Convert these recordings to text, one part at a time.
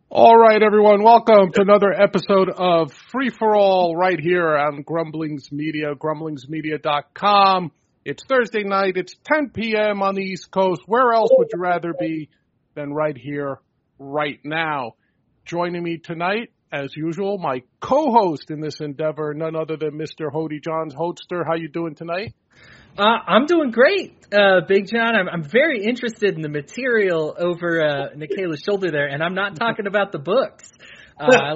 All right, everyone. Welcome to another episode of Free for All right here on Grumblings Media, grumblingsmedia.com. It's Thursday night. It's 10 p.m. on the East Coast. Where else would you rather be than right here, right now? Joining me tonight, as usual, my co-host in this endeavor, none other than Mr. Hody Johns. Hodester, how you doing tonight? I'm doing great, Big John. I'm very interested in the material over Nikayla's shoulder there, and I'm not talking about the books. I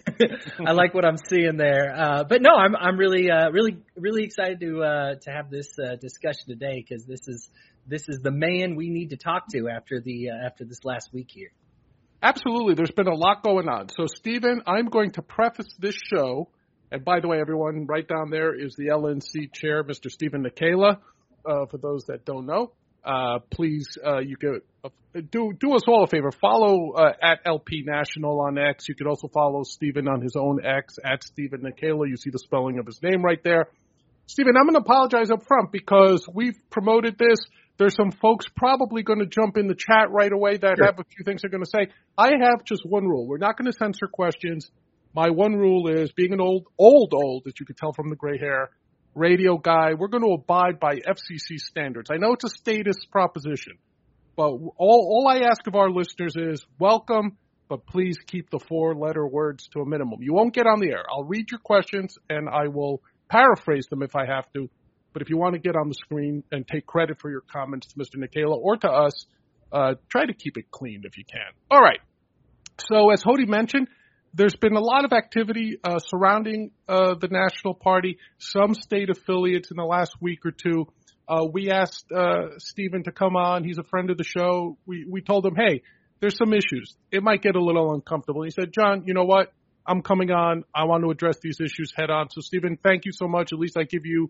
like what I'm seeing there. But no, I'm really excited to have this discussion today because this is the man we need to talk to after this last week here. Absolutely. There's been a lot going on. So, Stephen, I'm going to preface this show. And by the way, everyone, right down there is the LNC chair, Mr. Stephen Nikayla. For those that don't know, please, you could do us all a favor. Follow at LP National on X. You could also follow Stephen on his own X at Stephen Nikayla. You see the spelling of his name right there. Stephen, I'm going to apologize up front because we've promoted this. There's some folks probably going to jump in the chat right away that have a few things they're going to say. I have just one rule. We're not going to censor questions. My one rule is, being an old, as you could tell from the gray hair, radio guy, we're going to abide by FCC standards. I know it's a status proposition, but all I ask of our listeners is welcome, but please keep the 4-letter words to a minimum. You won't get on the air. I'll read your questions, and I will paraphrase them if I have to. But if you want to get on the screen and take credit for your comments to Mr. Nikayla or to us, try to keep it clean if you can. All right. So as Hody mentioned, there's been a lot of activity surrounding the National Party, some state affiliates in the last week or two. We asked Stephen to come on. He's a friend of the show. We told him, hey, there's some issues. It might get a little uncomfortable. He said, John, you know what? I'm coming on. I want to address these issues head on. So, Stephen, thank you so much. At least I give you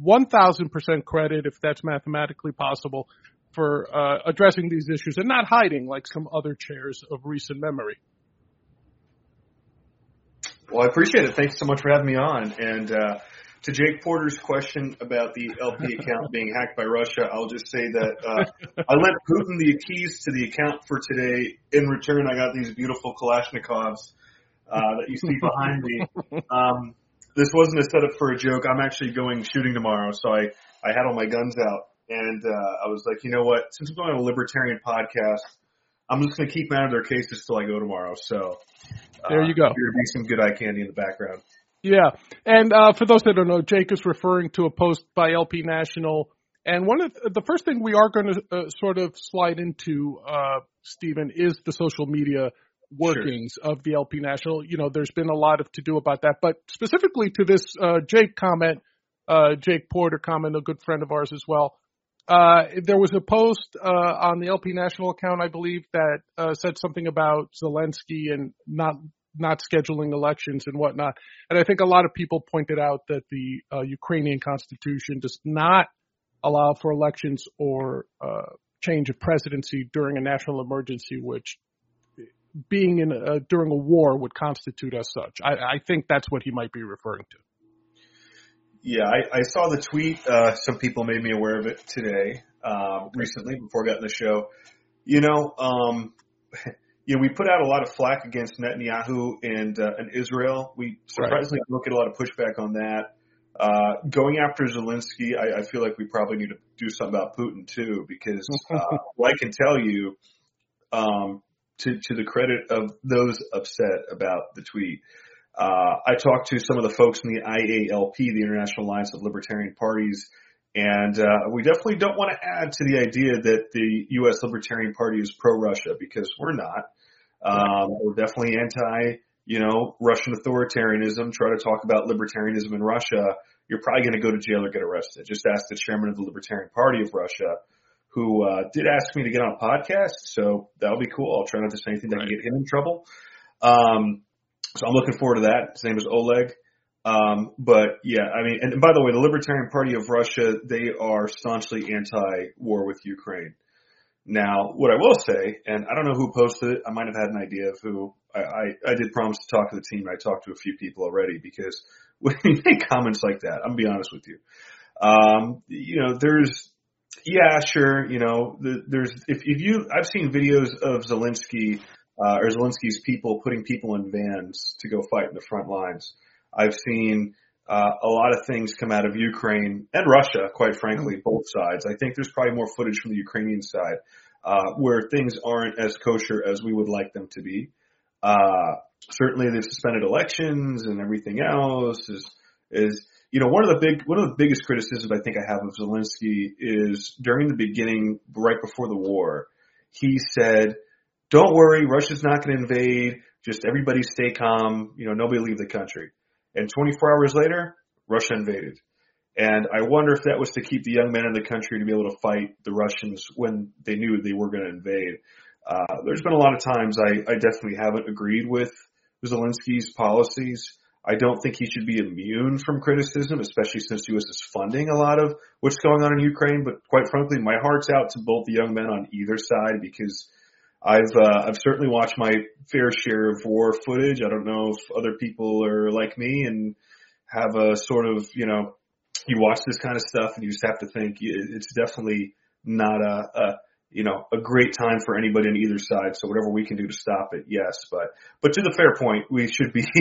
1,000% credit, if that's mathematically possible, for addressing these issues and not hiding like some other chairs of recent memory. Well, I appreciate it. Thanks so much for having me on. And to Jake Porter's question about the LP account being hacked by Russia, I'll just say that I lent Putin the keys to the account for today. In return, I got these beautiful Kalashnikovs that you see behind me. This wasn't a setup for a joke. I'm actually going shooting tomorrow, so I had all my guns out. And I was like, you know what? Since I'm going on a libertarian podcast, I'm just going to keep them out of their cases till I go tomorrow. So there you go. There'll be some good eye candy in the background. Yeah. And for those that don't know, Jake is referring to a post by LP National. And one of the first thing we are going to sort of slide into, Stephen, is the social media workings of the LP National. You know, there's been a lot of to do about that. But specifically to this Jake comment, Jake Porter comment, a good friend of ours as well. There was a post on the LP National account, I believe, that said something about Zelensky and not scheduling elections and whatnot. And I think a lot of people pointed out that the Ukrainian constitution does not allow for elections or change of presidency during a national emergency, which being during a war would constitute as such. I think that's what he might be referring to. Yeah, I saw the tweet. Some people made me aware of it today, recently, before I got in the show. We put out a lot of flack against Netanyahu and Israel. We surprisingly don't get a lot of pushback on that. Going after Zelensky, I feel like we probably need to do something about Putin too, because well, I can tell you, to the credit of those upset about the tweet, I talked to some of the folks in the IALP, the International Alliance of Libertarian Parties, and we definitely don't want to add to the idea that the U.S. Libertarian Party is pro-Russia, because we're not. We're definitely anti, Russian authoritarianism. Try to talk about libertarianism in Russia, you're probably going to go to jail or get arrested. Just ask the chairman of the Libertarian Party of Russia, who did ask me to get on a podcast, so that'll be cool. I'll try not to say anything that can get him in trouble. So I'm looking forward to that. His name is Oleg. But yeah, I mean, and by the way, the Libertarian Party of Russia, they are staunchly anti-war with Ukraine. Now, what I will say, and I don't know who posted it, I might have had an idea of who. I did promise to talk to the team. I talked to a few people already, because when you make comments like that, I'm gonna be honest with you. There's, if you, I've seen videos of Zelensky or Zelensky's people putting people in vans to go fight in the front lines. I've seen a lot of things come out of Ukraine and Russia, quite frankly, both sides. I think there's probably more footage from the Ukrainian side where things aren't as kosher as we would like them to be. Certainly, they've suspended elections and everything else. Is one of the biggest criticisms I think I have of Zelensky is during the beginning, right before the war, he said, "Don't worry, Russia's not going to invade. Just everybody stay calm. Nobody leave the country." And 24 hours later, Russia invaded. And I wonder if that was to keep the young men in the country to be able to fight the Russians when they knew they were going to invade. There's been a lot of times I definitely haven't agreed with Zelensky's policies. I don't think he should be immune from criticism, especially since the U.S. is funding a lot of what's going on in Ukraine. But quite frankly, my heart's out to both the young men on either side because I've certainly watched my fair share of war footage. I don't know if other people are like me and have a sort of, you watch this kind of stuff and you just have to think it's definitely not a great time for anybody on either side. So whatever we can do to stop it, yes. But to the fair point, we should be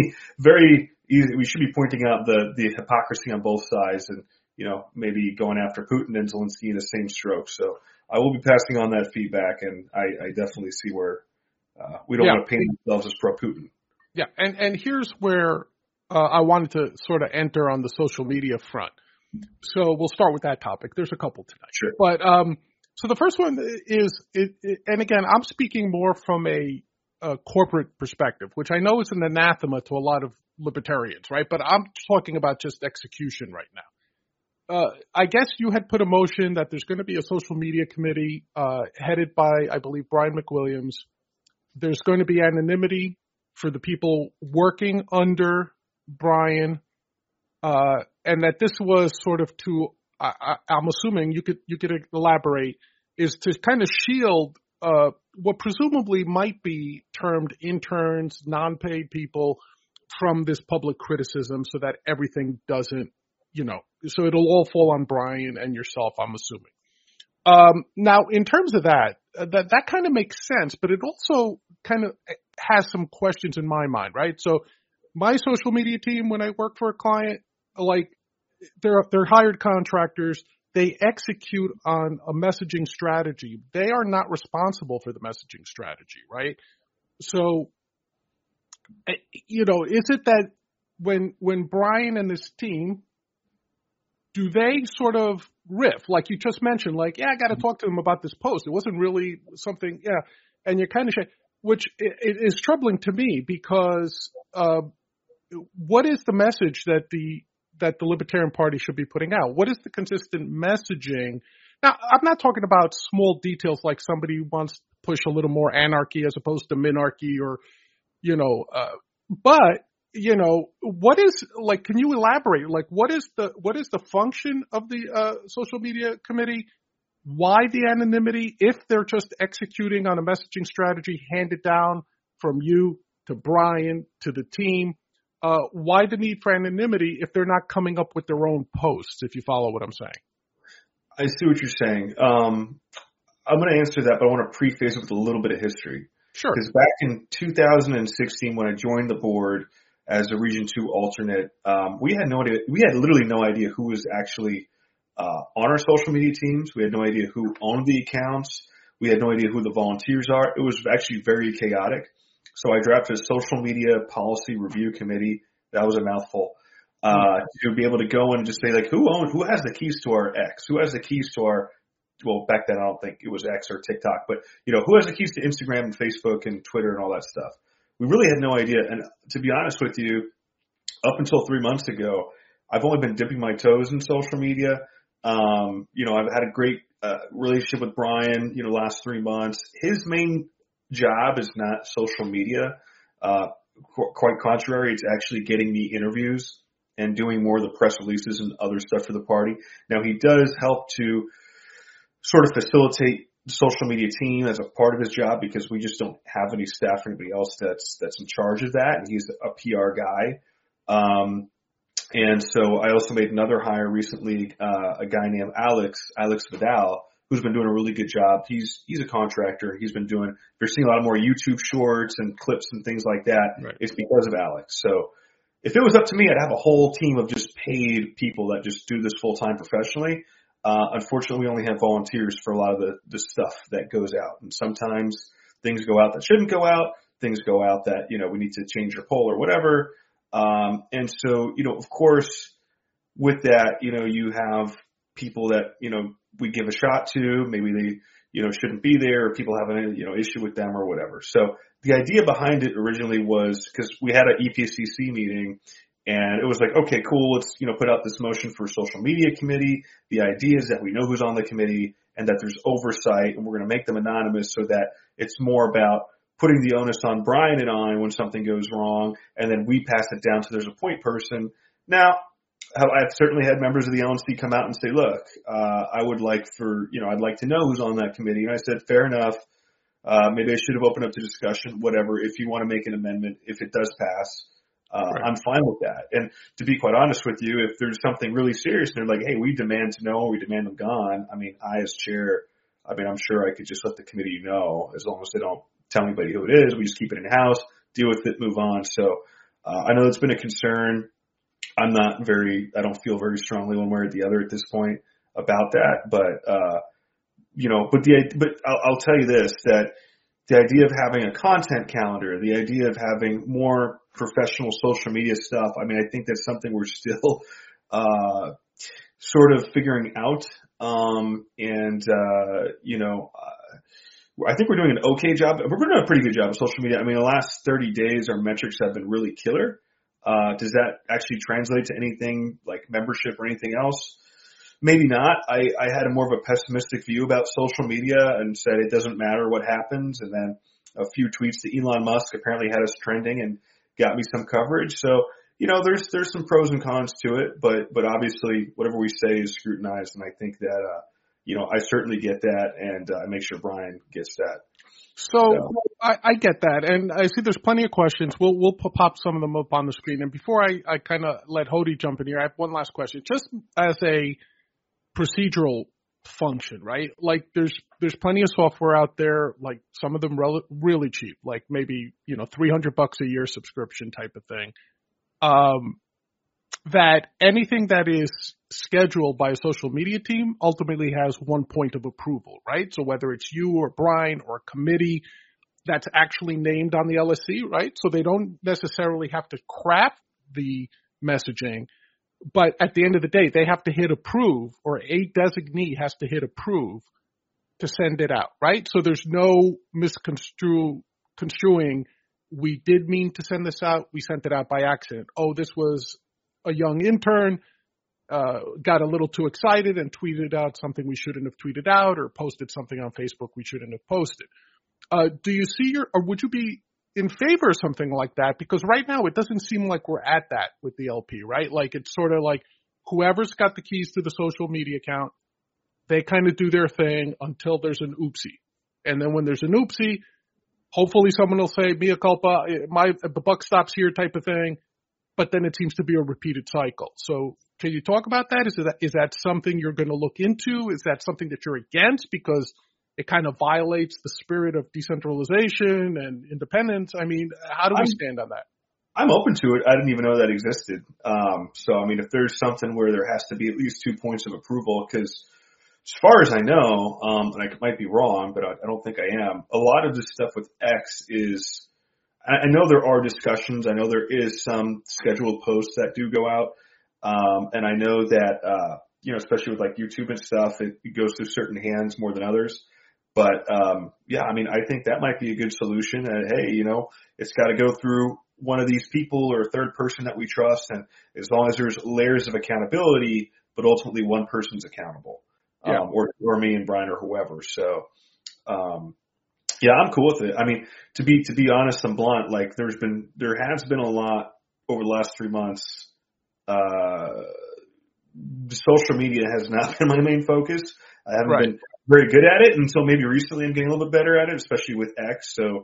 we should be pointing out the hypocrisy on both sides and, maybe going after Putin and Zelensky in the same stroke. So I will be passing on that feedback, and I definitely see where we don't want to paint ourselves as pro-Putin. Yeah, and here's where I wanted to sort of enter on the social media front. So we'll start with that topic. There's a couple tonight. Sure. But so the first one is, and again, I'm speaking more from a corporate perspective, which I know is an anathema to a lot of libertarians, right? But I'm talking about just execution right now. I guess you had put a motion that there's going to be a social media committee headed by, I believe, Brian McWilliams. There's going to be anonymity for the people working under Brian, and that this was sort of to, I'm assuming you could elaborate, is to kind of shield what presumably might be termed interns, non-paid people from this public criticism so that everything doesn't, so it'll all fall on Brian and yourself, I'm assuming. Now, in terms of that kind of makes sense, but it also kind of has some questions in my mind, right? So my social media team, when I work for a client, like they're hired contractors, they execute on a messaging strategy. They are not responsible for the messaging strategy, right? So, is it that when Brian and his team, do they sort of riff, like you just mentioned, like, I got to talk to them about this post. It wasn't really something, and you're kind of, which is troubling to me because what is the message that the Libertarian Party should be putting out? What is the consistent messaging? Now, I'm not talking about small details like somebody wants to push a little more anarchy as opposed to minarchy or, but what is, like, can you elaborate? Like, what is the function of the social media committee? Why the anonymity if they're just executing on a messaging strategy handed down from you to Brian to the team? Why the need for anonymity if they're not coming up with their own posts, if you follow what I'm saying? I see what you're saying. I'm going to answer that, but I want to preface it with a little bit of history. Sure. Because back in 2016, when I joined the board as a Region 2 alternate, we had literally no idea who was actually on our social media teams. We had no idea who owned the accounts. We had no idea who the volunteers are. It was actually very chaotic. So I drafted a social media policy review committee. That was a mouthful. To be able to go and just say, like, who has the keys to our X? Who has the keys to our, well, back then I don't think it was X or TikTok, but, who has the keys to Instagram and Facebook and Twitter and all that stuff? We really had no idea. And to be honest with you, up until 3 months ago, I've only been dipping my toes in social media. I've had a great relationship with Brian, last 3 months. His main job is not social media. Quite contrary, it's actually getting me interviews and doing more of the press releases and other stuff for the party. Now, he does help to sort of facilitate the social media team as a part of his job because we just don't have any staff or anybody else that's in charge of that. And he's a PR guy. And so I also made another hire recently, a guy named Alex Vidal, who's been doing a really good job. He's a contractor. He's been doing, you're seeing a lot more YouTube shorts and clips and things like that. Right. It's because of Alex. So if it was up to me, I'd have a whole team of just paid people that just do this full time professionally. Unfortunately, we only have volunteers for a lot of the stuff that goes out. And sometimes things go out that shouldn't go out. Things go out that, we need to change your poll or whatever. And so, of course, with that, you have people that, we give a shot to. Maybe they, shouldn't be there, or people have an, issue with them or whatever. So the idea behind it originally was because we had an EPCC meeting, and it was like, okay, cool. Let's, put out this motion for a social media committee. The idea is that we know who's on the committee and that there's oversight, and we're going to make them anonymous so that it's more about putting the onus on Brian and I when something goes wrong, and then we pass it down so there's a point person. Now, I've certainly had members of the LNC come out and say, look, I would like I'd like to know who's on that committee. And I said, fair enough. Maybe I should have opened up the discussion, whatever. If you want to make an amendment, if it does pass, right. I'm fine with that. And to be quite honest with you, if there's something really serious and they're like, hey, we demand to know, we demand them gone. I mean, I as chair, I'm sure I could just let the committee know, as long as they don't tell anybody who it is. We just keep it in house, deal with it, move on. So, I know it's been a concern. I don't feel very strongly one way or the other at this point about that, but I'll tell you this, that the idea of having a content calendar, the idea of having more professional social media stuff, I think that's something we're still, sort of figuring out. I think we're doing an okay job. We're doing a pretty good job of social media. The last 30 days, our metrics have been really killer. Does that actually translate to anything like membership or anything else? Maybe not. I had a more of a pessimistic view about social media and said it doesn't matter what happens. And then a few tweets to Elon Musk apparently had us trending and got me some coverage. So, there's some pros and cons to it, but obviously whatever we say is scrutinized. And I think that, I certainly get that, and I make sure Brian gets that. So I get that, and I see there's plenty of questions. We'll pop some of them up on the screen. And before I kind of let Hody jump in here, I have one last question, just as a procedural function, right? Like there's plenty of software out there, like some of them really cheap, like maybe $300 a year subscription type of thing. That anything that is scheduled by a social media team ultimately has one point of approval, right? So whether it's you or Brian or a committee that's actually named on the LSC, right? So they don't necessarily have to craft the messaging, but at the end of the day, they have to hit approve, or a designee has to hit approve to send it out, right? So there's no construing. We did mean to send this out. We sent it out by accident. Oh, this was a young intern, got a little too excited and tweeted out something we shouldn't have tweeted out, or posted something on Facebook we shouldn't have posted. Do you see or would you be in favor of something like that? Because right now it doesn't seem like we're at that with the LP, right? Like it's sort of like whoever's got the keys to the social media account, they kind of do their thing until there's an oopsie. And then when there's an oopsie, hopefully someone will say, mea culpa, the buck stops here type of thing. But then it seems to be a repeated cycle. So can you talk about that? Is that something you're going to look into? Is that something that you're against because it kind of violates the spirit of decentralization and independence? How do we stand on that? I'm open to it. I didn't even know that existed. If there's something where there has to be at least 2 points of approval, because as far as I know, and I might be wrong, but I don't think I am, a lot of this stuff with X is, I know there are discussions. I know there is some scheduled posts that do go out. And I know that, especially with like YouTube and stuff, it goes through certain hands more than others. But, I think that might be a good solution. And hey, it's got to go through one of these people or a third person that we trust. And as long as there's layers of accountability, but ultimately one person's accountable, or me and Brian or whoever. So, yeah, I'm cool with it. To be honest and blunt, like there has been a lot over the last 3 months. Social media has not been my main focus. I haven't been very good at it until maybe recently. I'm getting a little bit better at it, especially with X. So,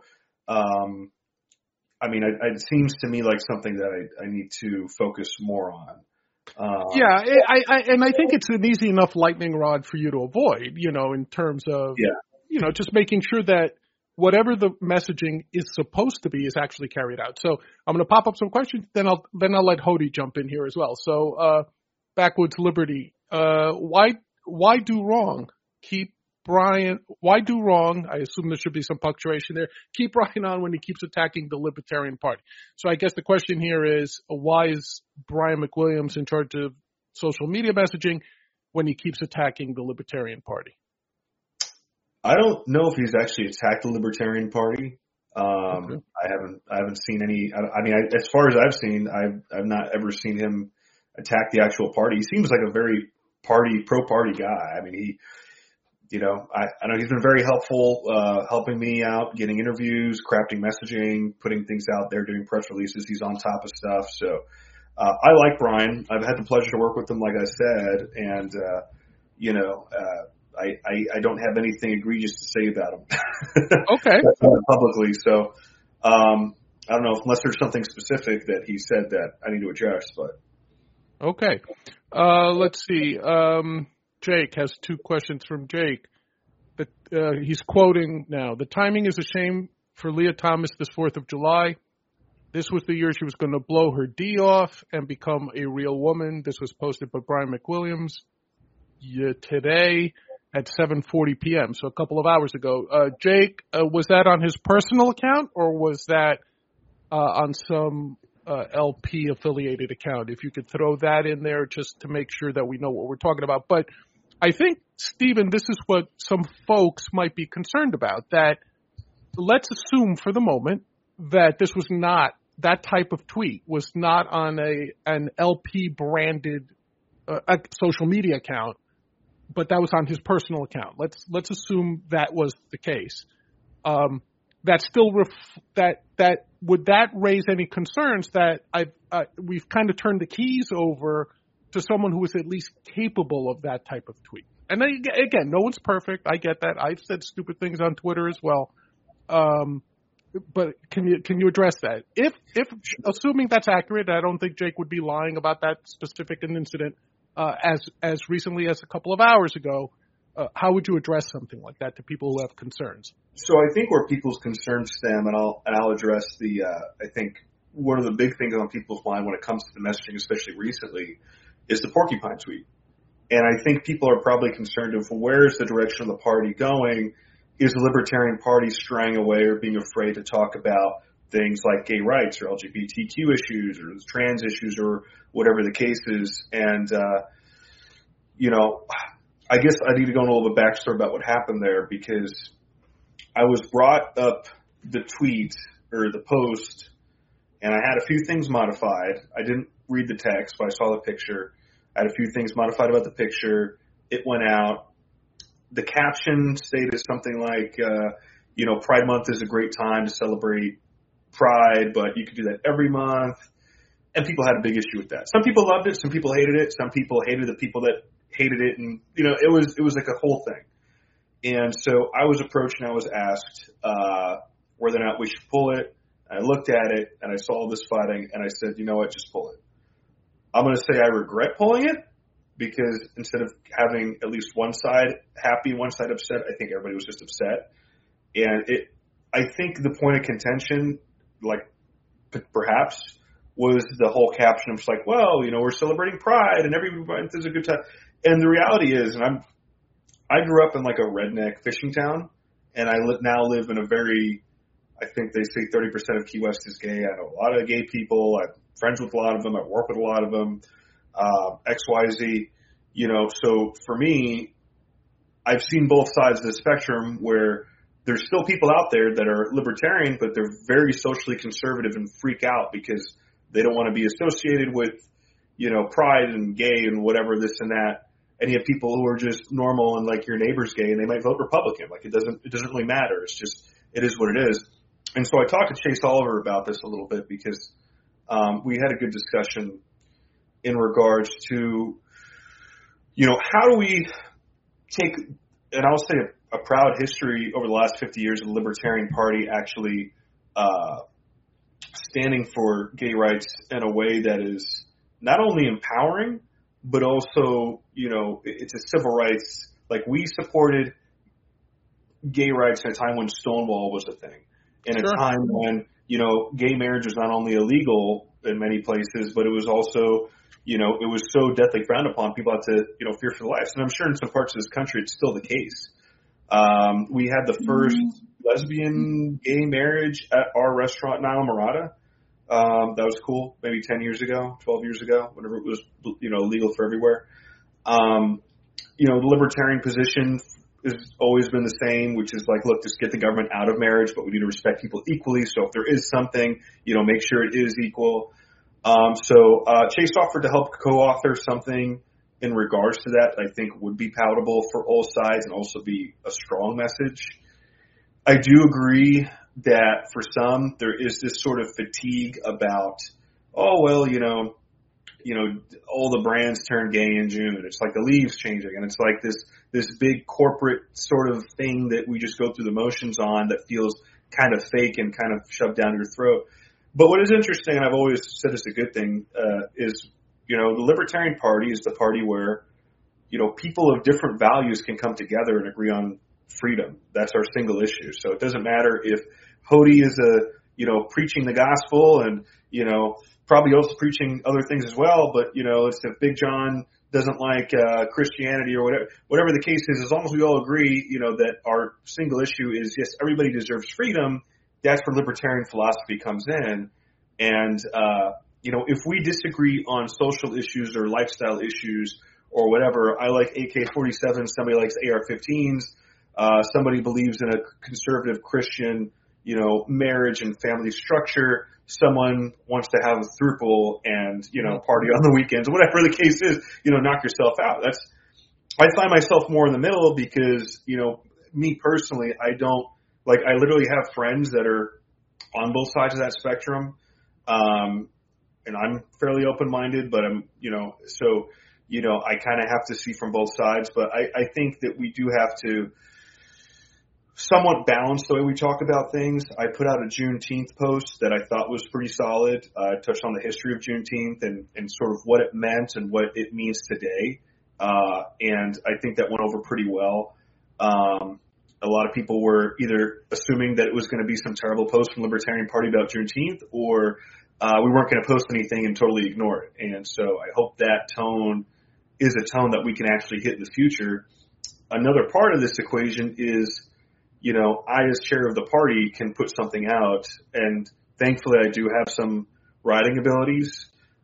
it seems to me like something that I need to focus more on. Yeah, and I think it's an easy enough lightning rod for you to avoid, in terms of, just making sure that whatever the messaging is supposed to be is actually carried out. So I'm going to pop up some questions, then I'll let Hody jump in here as well. So, Backwoods Liberty, why do wrong? Why do wrong? I assume there should be some punctuation there. Keep Brian on when he keeps attacking the Libertarian Party. So I guess the question here is, why is Brian McWilliams in charge of social media messaging when he keeps attacking the Libertarian Party? I don't know if he's actually attacked the Libertarian Party. Okay. I haven't seen any. I mean, as far as I've seen, I've not ever seen him attack the actual party. He seems like a very pro-party guy. I mean, I know he's been very helpful, helping me out, getting interviews, crafting messaging, putting things out there, doing press releases. He's on top of stuff. So, I like Brian. I've had the pleasure to work with him, like I said, and, I don't have anything egregious to say about him. Okay. Publicly. So, I don't know, unless there's something specific that he said that I need to address, but. Okay. Let's see. Jake has two questions from Jake. He's quoting now. The timing is a shame for Leah Thomas this 4th of July. This was the year she was going to blow her D off and become a real woman. This was posted by Brian McWilliams today at 7:40 p.m., so a couple of hours ago. Jake, was that on his personal account or was that on some LP affiliated account? If you could throw that in there just to make sure that we know what we're talking about. But I think, Stephen, this is what some folks might be concerned about, that let's assume for the moment that this was not, that type of tweet was not on an LP branded social media account, but that was on his personal account. Let's assume that was the case. That still that would that raise any concerns that we've kind of turned the keys over to someone who is at least capable of that type of tweet? And then, again, no one's perfect. I get that. I've said stupid things on Twitter as well. But can you address that? If assuming that's accurate, I don't think Jake would be lying about that specific incident as recently as a couple of hours ago. How would you address something like that to people who have concerns? So I think where people's concerns stem, and I'll address I think one of the big things on people's mind when it comes to the messaging, especially recently, is the porcupine tweet. And I think people are probably concerned of where's the direction of the party going? Is the Libertarian Party straying away or being afraid to talk about things like gay rights or LGBTQ issues or trans issues or whatever the case is? And, I guess I need to go into a little bit backstory about what happened there, because I was brought up the tweet or the post and I had a few things modified. I didn't read the text, but I saw the picture. I had a few things modified about the picture. It went out. The caption stated something like, Pride Month is a great time to celebrate Pride, but you could do that every month. And people had a big issue with that. Some people loved it. Some people hated it. Some people hated the people that hated it. And, it was like a whole thing. And so I was approached and I was asked whether or not we should pull it. I looked at it and I saw all this fighting and I said, you know what, just pull it. I'm going to say I regret pulling it, because instead of having at least one side happy, one side upset, I think everybody was just upset. And I think the point of contention, like perhaps, was the whole caption of like, well, we're celebrating Pride and everybody has a good time. And the reality is, and I grew up in like a redneck fishing town, and I now live in a very, I think they say 30% of Key West is gay. I know a lot of gay people. I'm friends with a lot of them. I work with a lot of them. XYZ, so for me, I've seen both sides of the spectrum where there's still people out there that are libertarian, but they're very socially conservative and freak out because they don't want to be associated with, pride and gay and whatever, this and that. And you have people who are just normal and like your neighbor's gay and they might vote Republican. Like it doesn't really matter. It's just, it is what it is. And so I talked to Chase Oliver about this a little bit because we had a good discussion in regards to, how do we take, and I'll say a proud history over the last 50 years of the Libertarian Party actually standing for gay rights in a way that is not only empowering, but also, it's a civil rights. Like, we supported gay rights at a time when Stonewall was a thing, in a time when, gay marriage was not only illegal in many places, but it was also, it was so deathly frowned upon. People had to, fear for their lives. And I'm sure in some parts of this country, it's still the case. We had the first lesbian gay marriage at our restaurant in Islamorada. That was cool. Maybe 10 years ago, 12 years ago, whenever it was, legal for everywhere. The libertarian position has always been the same, which is like, look, just get the government out of marriage, but we need to respect people equally. So if there is something, make sure it is equal. Chase offered to help co-author something in regards to that I think would be palatable for all sides and also be a strong message. I do agree that for some, there is this sort of fatigue about, all the brands turn gay in June. It's like the leaves changing, and it's like this big corporate sort of thing that we just go through the motions on that feels kind of fake and kind of shoved down your throat. But what is interesting, and I've always said it's a good thing, is, the Libertarian Party is the party where, people of different values can come together and agree on freedom. That's our single issue. So it doesn't matter if Hody is preaching the gospel and, probably also preaching other things as well. But, it's if Big John doesn't like Christianity or whatever the case is, as long as we all agree, that our single issue is, yes, everybody deserves freedom. That's where libertarian philosophy comes in. And, if we disagree on social issues or lifestyle issues or whatever, I like AK-47, somebody likes AR-15s, somebody believes in a conservative Christian, marriage and family structure. Someone wants to have a throuple and, party on the weekends, whatever the case is, knock yourself out. I find myself more in the middle because, me personally, I literally have friends that are on both sides of that spectrum. And I'm fairly open-minded, but I'm, I kind of have to see from both sides, but I think that we do have to somewhat balance the way we talk about things. I put out a Juneteenth post that I thought was pretty solid. I touched on the history of Juneteenth and sort of what it meant and what it means today. And I think that went over pretty well. A lot of people were either assuming that it was going to be some terrible post from the Libertarian Party about Juneteenth, or we weren't going to post anything and totally ignore it. And so I hope that tone is a tone that we can actually hit in the future. Another part of this equation is, I as chair of the party can put something out, and thankfully I do have some writing abilities.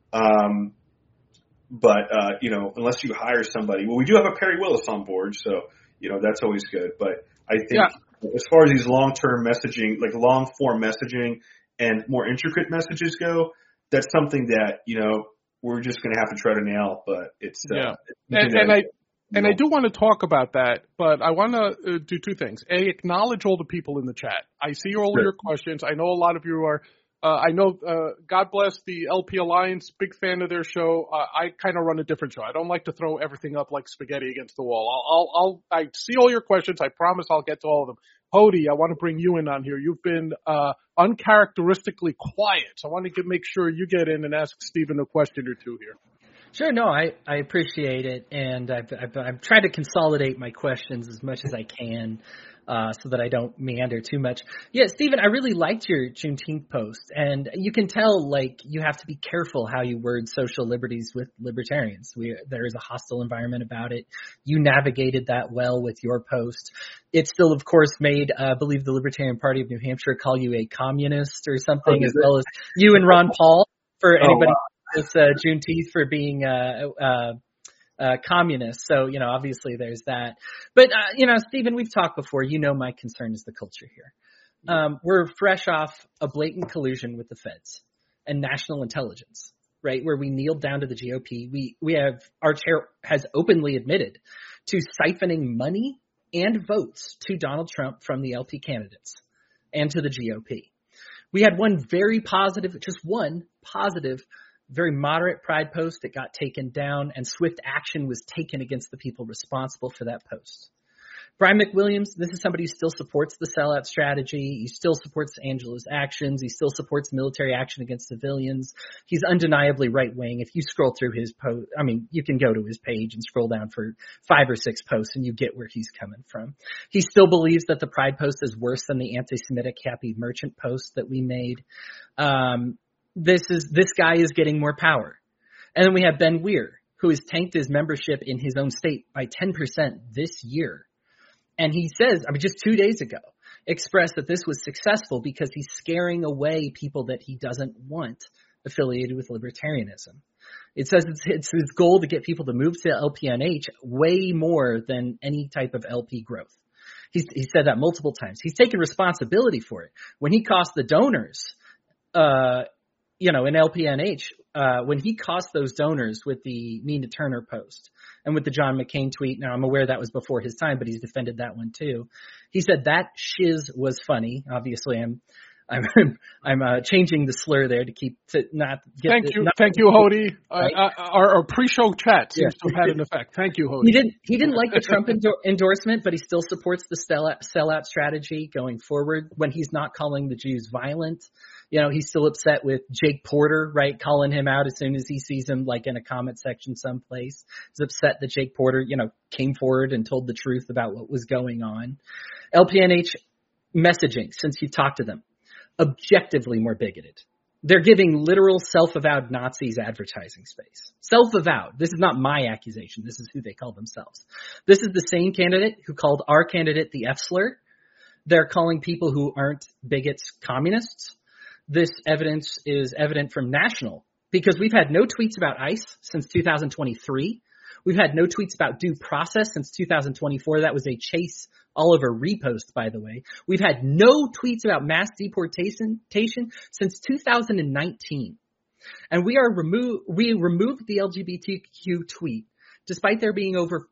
But unless you hire somebody, well, we do have a Perry Willis on board, so, that's always good. But I think as far as these long-term messaging, like long-form messaging and more intricate messages go, that's something that, we're just going to have to try to nail, but it's, And I do want to talk about that, but I want to do two things. A, acknowledge all the people in the chat. I see all of your questions. I know a lot of you are, God bless the LP Alliance, big fan of their show. I kind of run a different show. I don't like to throw everything up like spaghetti against the wall. I see all your questions. I promise I'll get to all of them. Hody, I want to bring you in on here. You've been uncharacteristically quiet, so I want to make sure you get in and ask Stephen a question or two here. Sure, no, I appreciate it, and I've tried to consolidate my questions as much as I can so that I don't meander too much. Yeah, Stephen, I really liked your Juneteenth post, and you can tell, you have to be careful how you word social liberties with libertarians. There is a hostile environment about it. You navigated that well with your post. It still, of course, made, I believe, the Libertarian Party of New Hampshire call you a communist or something, as well as you and Ron Paul, for anybody this Juneteenth for being communist. So, obviously there's that. But, Stephen, we've talked before. My concern is the culture here. We're fresh off a blatant collusion with the feds and national intelligence, right, where we kneeled down to the GOP. We have, our chair has openly admitted to siphoning money and votes to Donald Trump from the LP candidates and to the GOP. We had one very positive, very moderate Pride post that got taken down, and swift action was taken against the people responsible for that post. Brian McWilliams, this is somebody who still supports the sellout strategy. He still supports Angela's actions. He still supports military action against civilians. He's undeniably right-wing. If you scroll through his post, I mean, you can go to his page and scroll down for 5 or 6 posts and you get where he's coming from. He still believes that the Pride post is worse than the anti-Semitic Happy Merchant post that we made. This guy is getting more power. And then we have Ben Weir, who has tanked his membership in his own state by 10% this year. And he says, I mean, just 2 days ago, expressed that this was successful because he's scaring away people that he doesn't want affiliated with libertarianism. It says it's his goal to get people to move to LPNH way more than any type of LP growth. He said that multiple times. He's taken responsibility for it. When he cost the donors, in LPNH, when he cost those donors with the Nina Turner post and with the John McCain tweet, now I'm aware that was before his time, but he's defended that one too. He said that shiz was funny. Obviously, I'm changing the slur there to not get. Thank you, Hody. Right? Our pre-show chat seems to have had an effect. Thank you, Hody. He didn't like the Trump endorsement, but he still supports the sellout strategy going forward when he's not calling the Jews violent. He's still upset with Jake Porter, right, calling him out as soon as he sees him, like in a comment section someplace. He's upset that Jake Porter, came forward and told the truth about what was going on. LPNH messaging, since you've talked to them, objectively more bigoted. They're giving literal self-avowed Nazis advertising space. Self-avowed. This is not my accusation. This is who they call themselves. This is the same candidate who called our candidate the F-slur. They're calling people who aren't bigots communists. This evidence is evident from national, because we've had no tweets about ICE since 2023. We've had no tweets about due process since 2024. That was a Chase Oliver repost, by the way. We've had no tweets about mass deportation since 2019. And we removed the LGBTQ tweet despite there being over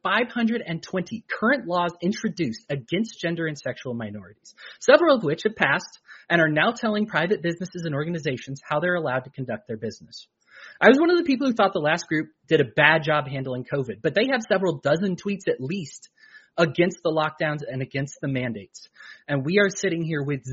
520 current laws introduced against gender and sexual minorities, several of which have passed and are now telling private businesses and organizations how they're allowed to conduct their business. I was one of the people who thought the last group did a bad job handling COVID, but they have several dozen tweets at least against the lockdowns and against the mandates. And we are sitting here with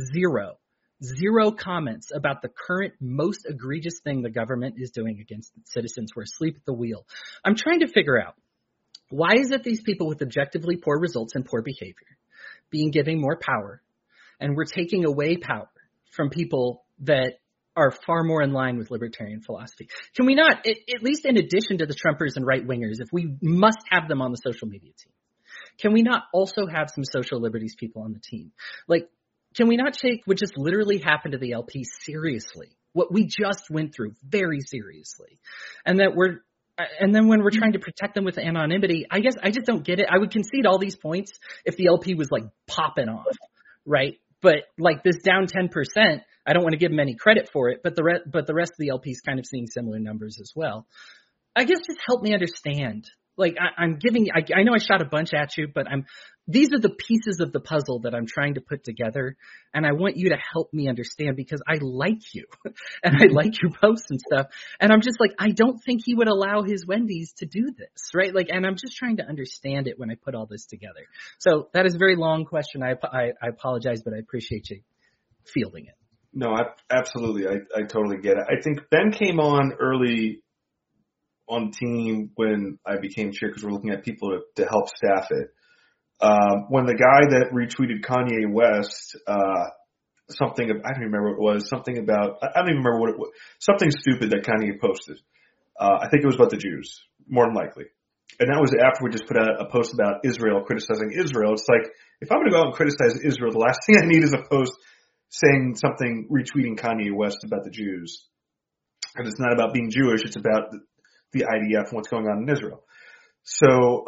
zero comments about the current most egregious thing the government is doing against citizens who are asleep at the wheel. I'm trying to figure out, why is it these people with objectively poor results and poor behavior being given more power, and we're taking away power from people that are far more in line with libertarian philosophy? Can we not, at least in addition to the Trumpers and right-wingers, if we must have them on the social media team, can we not also have some social liberties people on the team? Like, can we not take what just literally happened to the LP seriously? What we just went through very seriously. And then when we're trying to protect them with anonymity, I guess I just don't get it. I would concede all these points if the LP was like popping off, right? But like this down 10%, I don't want to give them any credit for it, but the rest of the LP is kind of seeing similar numbers as well. I guess just help me understand. Like I know I shot a bunch at you, but these are the pieces of the puzzle that I'm trying to put together, and I want you to help me understand, because I like you and I like your posts and stuff, and I'm just like, I don't think he would allow his Wendy's to do this, right? Like, and I'm just trying to understand it when I put all this together. So that is a very long question. I apologize, but I appreciate you fielding it. No, absolutely. I totally get it. I think Ben came on early on the team when I became chair, because we're looking at people to help staff it. When the guy that retweeted Kanye West, something, I don't remember what it was, something about, I don't even remember what it was, something stupid that Kanye posted. I think it was about the Jews, more than likely. And that was after we just put out a post about Israel, criticizing Israel. It's like, if I'm going to go out and criticize Israel, the last thing I need is a post saying something, retweeting Kanye West about the Jews. And it's not about being Jewish, it's about the IDF and what's going on in Israel. So,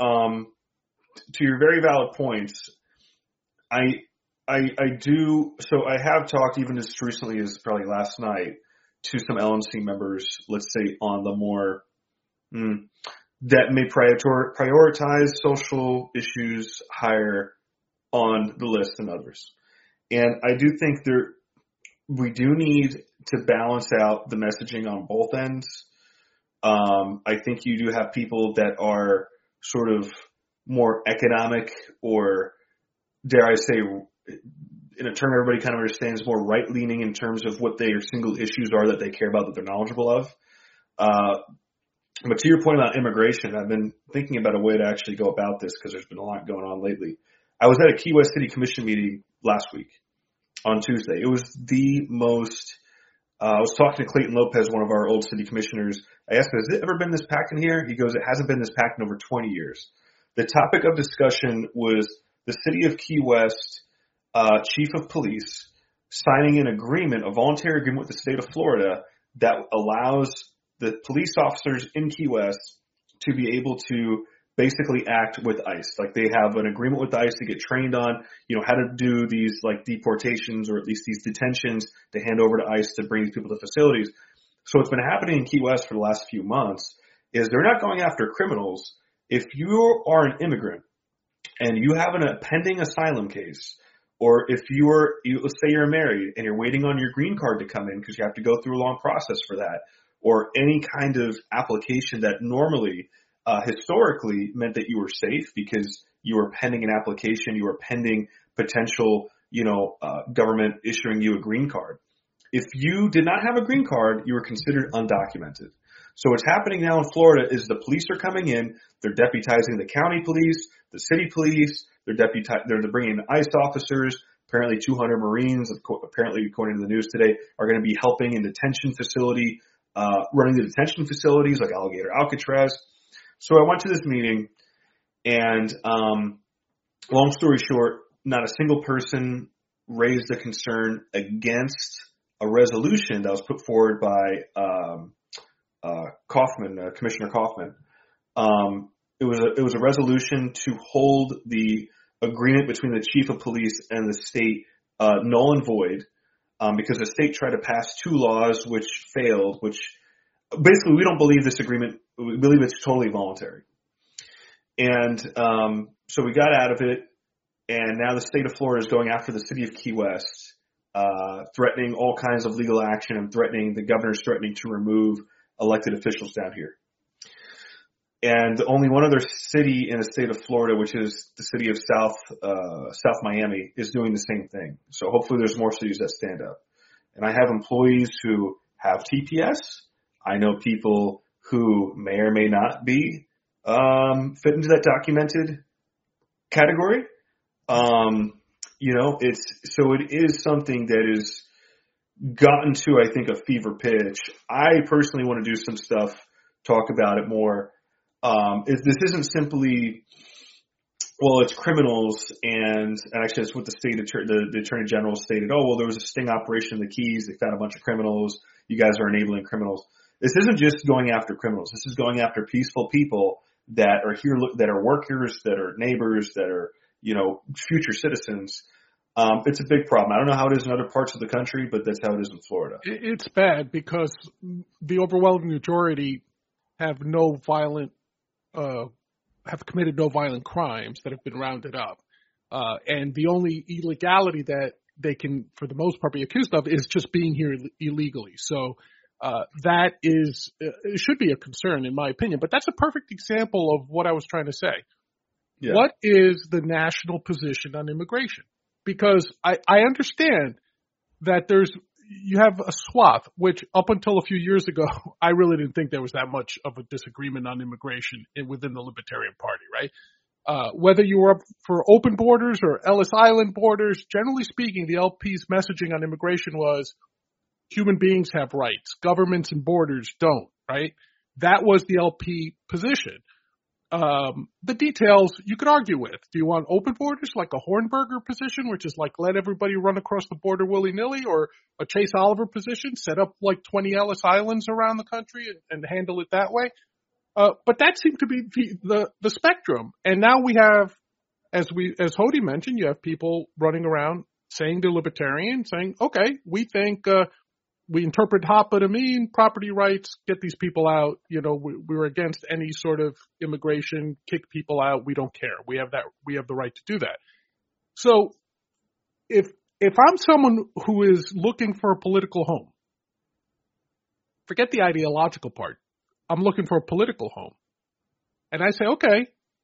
to your very valid points, I do, so I have talked even as recently as probably last night to some LMC members, let's say on the more, that may prioritize social issues higher on the list than others. And I do think we do need to balance out the messaging on both ends. I think you do have people that are sort of more economic or dare I say, in a term everybody kind of understands, more right-leaning in terms of what their single issues are that they care about, that they're knowledgeable of. But to your point about immigration, I've been thinking about a way to actually go about this because there's been a lot going on lately. I was at a Key West City Commission meeting last week on Tuesday. It was the most I was talking to Clayton Lopez, one of our old city commissioners. I asked him, has it ever been this packed in here? He goes, it hasn't been this packed in over 20 years. The topic of discussion was the city of Key West chief of police signing an agreement, a voluntary agreement with the state of Florida that allows the police officers in Key West to be able to basically act with ICE. Like they have an agreement with ICE to get trained on, how to do these like deportations or at least these detentions to hand over to ICE to bring these people to facilities. So what's been happening in Key West for the last few months is they're not going after criminals. If you are an immigrant and you have a pending asylum case, or if let's say you're married and you're waiting on your green card to come in because you have to go through a long process for that, or any kind of application that normally historically meant that you were safe because you were pending an application, you were pending potential, government issuing you a green card. If you did not have a green card, you were considered undocumented. So what's happening now in Florida is the police are coming in, they're deputizing the county police, the city police, they're bringing in ICE officers. Apparently 200 Marines, apparently according to the news today, are going to be helping in running the detention facilities like Alligator Alcatraz. So I went to this meeting, and long story short, not a single person raised a concern against a resolution that was put forward by Commissioner Kaufman. It was a resolution to hold the agreement between the chief of police and the state null and void, because the state tried to pass two laws which failed, which basically we don't believe this agreement. We believe it's totally voluntary. And so we got out of it, and now the state of Florida is going after the city of Key West, threatening all kinds of legal action and the governor's threatening to remove elected officials down here. And only one other city in the state of Florida, which is the city of South Miami, is doing the same thing. So hopefully there's more cities that stand up. And I have employees who have TPS. I know people who may or may not be fit into that documented category. It is something that is gotten to, I think, a fever pitch. I personally want to do some stuff, talk about it more. This isn't simply, it's criminals, and actually it's what the Attorney General stated. Oh, well, there was a sting operation in the Keys. They found a bunch of criminals. You guys are enabling criminals. This isn't just going after criminals. This is going after peaceful people that are here, that are workers, that are neighbors, that are, future citizens. It's a big problem. I don't know how it is in other parts of the country, but that's how it is in Florida. It's bad because the overwhelming majority have committed no violent crimes that have been rounded up. And the only illegality that they can, for the most part, be accused of is just being here illegally. So that it should be a concern, in my opinion. But that's a perfect example of what I was trying to say. Yeah. What is the national position on immigration? Because I understand that you have a swath, which up until a few years ago, I really didn't think there was that much of a disagreement on immigration within the Libertarian Party, right? Whether you were up for open borders or Ellis Island borders, generally speaking, the LP's messaging on immigration was human beings have rights, governments and borders don't, right? That was the LP position. The details you could argue with. Do you want open borders like a Hornberger position, which is like let everybody run across the border willy-nilly, or a Chase Oliver position, set up like 20 Ellis Islands around the country and handle it that way? But that seemed to be the spectrum. And now we have, as Hody mentioned, you have people running around saying they're libertarian, saying, okay, we think, we interpret HOPPA to mean property rights, get these people out. We're against any sort of immigration, kick people out. We don't care. We have the right to do that. So if I'm someone who is looking for a political home, forget the ideological part. I'm looking for a political home. And I say, okay,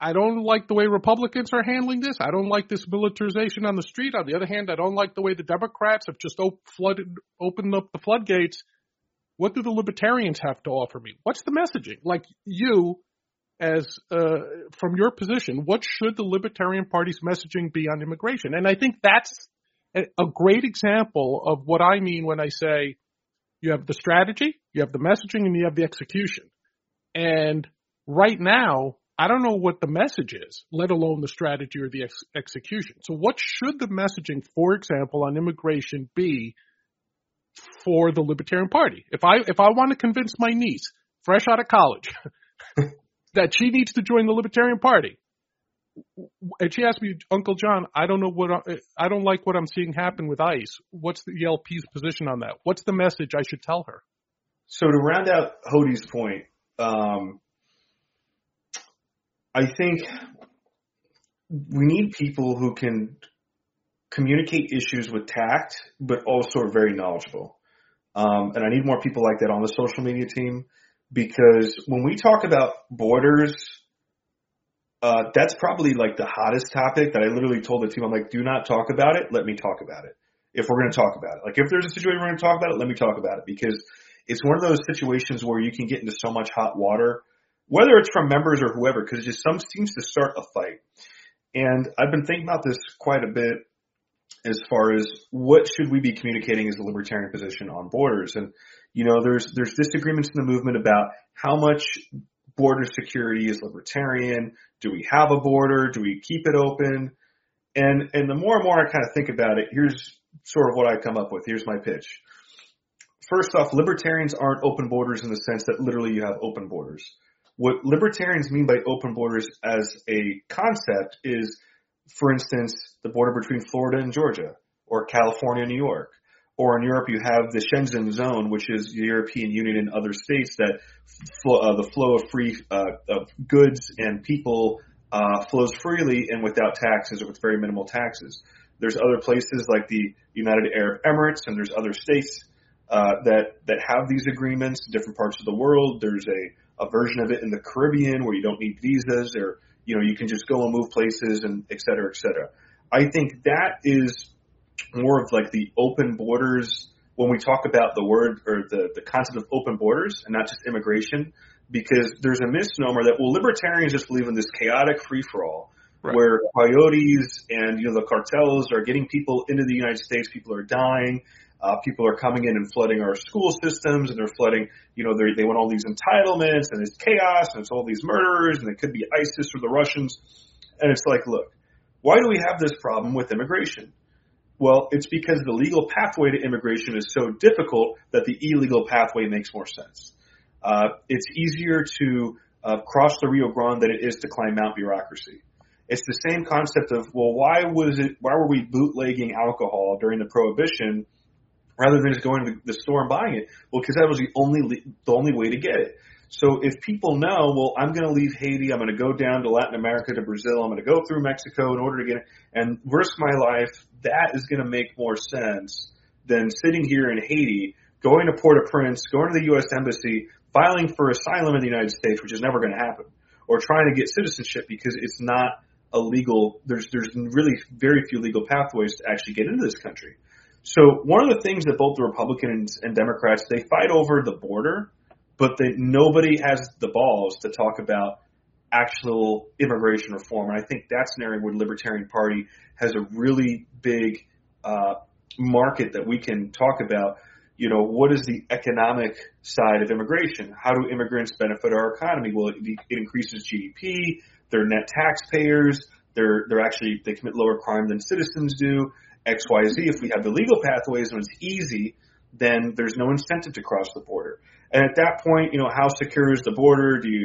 I don't like the way Republicans are handling this. I don't like this militarization on the street. On the other hand, I don't like the way the Democrats have just opened up the floodgates. What do the libertarians have to offer me? What's the messaging? Like you, as from your position, what should the Libertarian Party's messaging be on immigration? And I think that's a great example of what I mean when I say you have the strategy, you have the messaging, and you have the execution. And right now, I don't know what the message is, let alone the strategy or the execution. So what should the messaging, for example, on immigration be for the Libertarian Party? If I want to convince my niece, fresh out of college, that she needs to join the Libertarian Party, and she asked me, Uncle John, I don't like what I'm seeing happen with ICE. What's the ELP's position on that? What's the message I should tell her? So to round out Hody's point, I think we need people who can communicate issues with tact, but also are very knowledgeable. And I need more people like that on the social media team, because when we talk about borders, that's probably like the hottest topic that I literally told the team, I'm like, do not talk about it. Let me talk about it. If we're going to talk about it, like if there's a situation we're going to talk about it, let me talk about it, because it's one of those situations where you can get into so much hot water, whether it's from members or whoever, because it just seems to start a fight. And I've been thinking about this quite a bit as far as what should we be communicating as a libertarian position on borders. And, you know, there's disagreements in the movement about how much border security is libertarian. Do we have a border? Do we keep it open? And the more and more I kind of think about it, here's sort of what I come up with. Here's my pitch. First off, libertarians aren't open borders in the sense that literally you have open borders. What libertarians mean by open borders as a concept is, for instance, the border between Florida and Georgia, or California and New York. Or in Europe, you have the Schengen zone, which is the European Union and other states that the flow of free of goods and people flows freely and without taxes or with very minimal taxes. There's other places like the United Arab Emirates, and there's other states that have these agreements in different parts of the world. There's a version of it in the Caribbean where you don't need visas, or you can just go and move places, and et cetera, et cetera. I think that is more of like the open borders when we talk about the word or the concept of open borders and not just immigration, because there's a misnomer that, well, libertarians just believe in this chaotic free-for-all, right, where coyotes and the cartels are getting people into the United States. People are dying. People are coming in and flooding our school systems, and they're flooding, they want all these entitlements, and it's chaos, and it's all these murderers, and it could be ISIS or the Russians. And it's like, look, why do we have this problem with immigration? Well, it's because the legal pathway to immigration is so difficult that the illegal pathway makes more sense. It's easier to cross the Rio Grande than it is to climb Mount Bureaucracy. It's the same concept of, well, why were we bootlegging alcohol during the Prohibition rather than just going to the store and buying it? Well, because that was the only way to get it. So if people know, well, I'm going to leave Haiti, I'm going to go down to Latin America, to Brazil, I'm going to go through Mexico in order to get it and risk my life, that is going to make more sense than sitting here in Haiti, going to Port-au-Prince, going to the U.S. Embassy, filing for asylum in the United States, which is never going to happen, or trying to get citizenship because it's not a legal, there's really very few legal pathways to actually get into this country. So one of the things that both the Republicans and Democrats, they fight over the border, but nobody has the balls to talk about actual immigration reform. And I think that's an area where the Libertarian Party has a really big market that we can talk about. What is the economic side of immigration? How do immigrants benefit our economy? Well, it increases GDP. They're net taxpayers. They commit lower crime than citizens do. XYZ. If we have the legal pathways and it's easy, then there's no incentive to cross the border. And at that point, how secure is the border? Do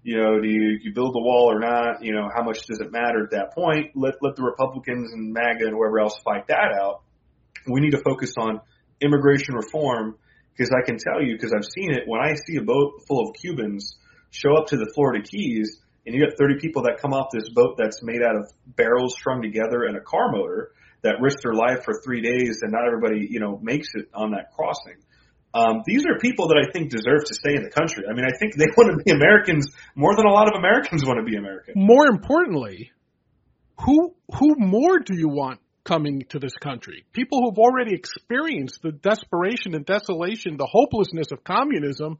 you build the wall or not? How much does it matter at that point? Let the Republicans and MAGA and whoever else fight that out. We need to focus on immigration reform, because I can tell you, because I've seen it, when I see a boat full of Cubans show up to the Florida Keys, and you got 30 people that come off this boat that's made out of barrels strung together and a car motor that risk their life for 3 days, and not everybody, makes it on that crossing. These are people that I think deserve to stay in the country. I mean, I think they want to be Americans more than a lot of Americans want to be American. More importantly, who more do you want coming to this country? People who've already experienced the desperation and desolation, the hopelessness of communism,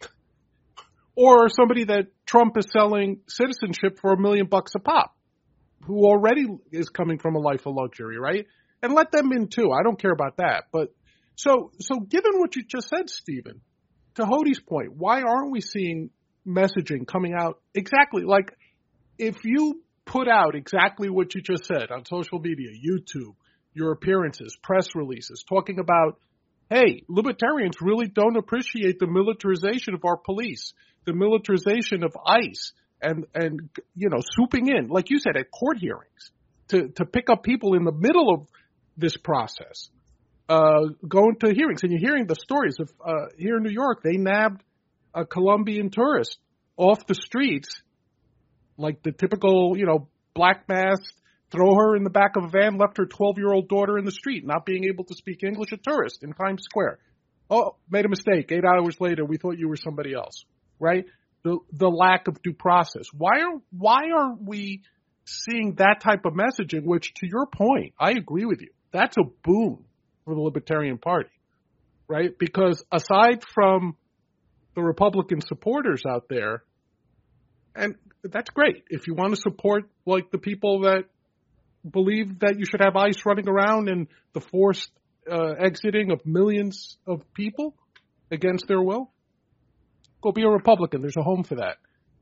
or somebody that Trump is selling citizenship for $1 million a pop, who already is coming from a life of luxury, right? And let them in too. I don't care about that. But so given what you just said, Stephen, to Hody's point, why aren't we seeing messaging coming out exactly like if you put out exactly what you just said on social media, YouTube, your appearances, press releases, talking about, hey, libertarians really don't appreciate the militarization of our police, the militarization of ICE, and swooping in, like you said, at court hearings to pick up people in the middle of this process, going to hearings. And you're hearing the stories of here in New York, they nabbed a Colombian tourist off the streets, like the typical, black mask, throw her in the back of a van, left her 12-year-old daughter in the street, not being able to speak English, a tourist in Times Square. Oh, made a mistake. 8 hours later, we thought you were somebody else, right? The lack of due process. Why are we seeing that type of messaging, which, to your point, I agree with you. That's a boon for the Libertarian Party, right? Because aside from the Republican supporters out there, and that's great. If you want to support like the people that believe that you should have ICE running around and the forced exiting of millions of people against their will, go be a Republican. There's a home for that.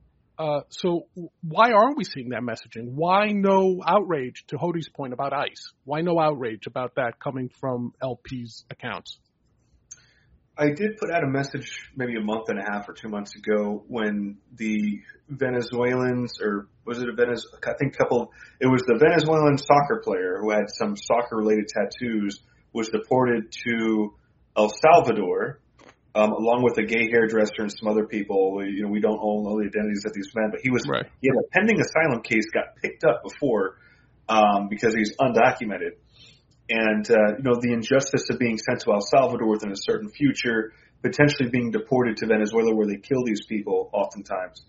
So why aren't we seeing that messaging? Why no outrage, to Hody's point about ICE? Why no outrage about that coming from LP's accounts? I did put out a message maybe a month and a half or 2 months ago when the Venezuelans, or was it it was the Venezuelan soccer player who had some soccer-related tattoos, was deported to El Salvador, along with a gay hairdresser and some other people. We don't own all the identities of these men, but he had a pending asylum case, got picked up before because he's undocumented. And, the injustice of being sent to El Salvador within a certain future, potentially being deported to Venezuela where they kill these people oftentimes.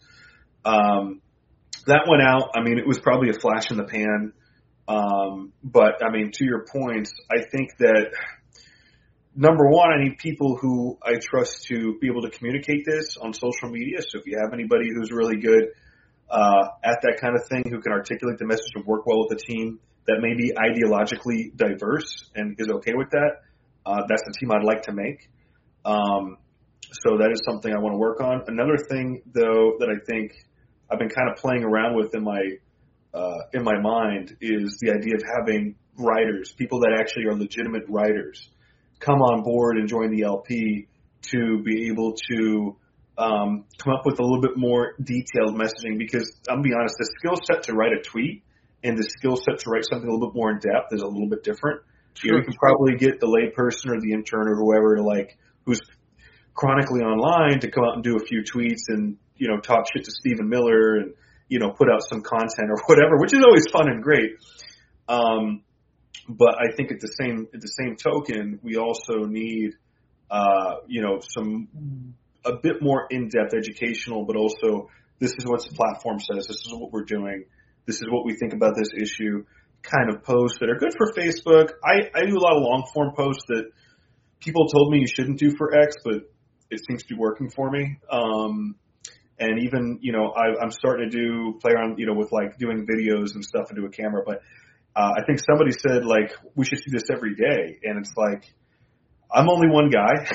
That went out. I mean, it was probably a flash in the pan. But, I mean, to your points, I think that, number one, I need people who I trust to be able to communicate this on social media. So if you have anybody who's really good at that kind of thing, who can articulate the message and work well with the team, that may be ideologically diverse and is okay with that, that's the team I'd like to make. So that is something I want to work on. Another thing, though, that I think I've been kind of playing around with in my mind is the idea of having writers, people that actually are legitimate writers, come on board and join the LP to be able to come up with a little bit more detailed messaging. Because I'm going to be honest, the skill set to write a tweet and the skill set to write something a little bit more in depth is a little bit different. Sure. You can probably get the layperson or the intern or whoever who's chronically online to come out and do a few tweets and, talk shit to Stephen Miller and, put out some content or whatever, which is always fun and great. But I think at the same token, we also need, a bit more in-depth educational, but also this is what the platform says. This is what we're doing. This is what we think about this issue kind of posts that are good for Facebook. I do a lot of long form posts that people told me you shouldn't do for X, but it seems to be working for me. And even, I'm starting to play around, with doing videos and stuff into a camera. But I think somebody said we should do this every day. And it's I'm only one guy.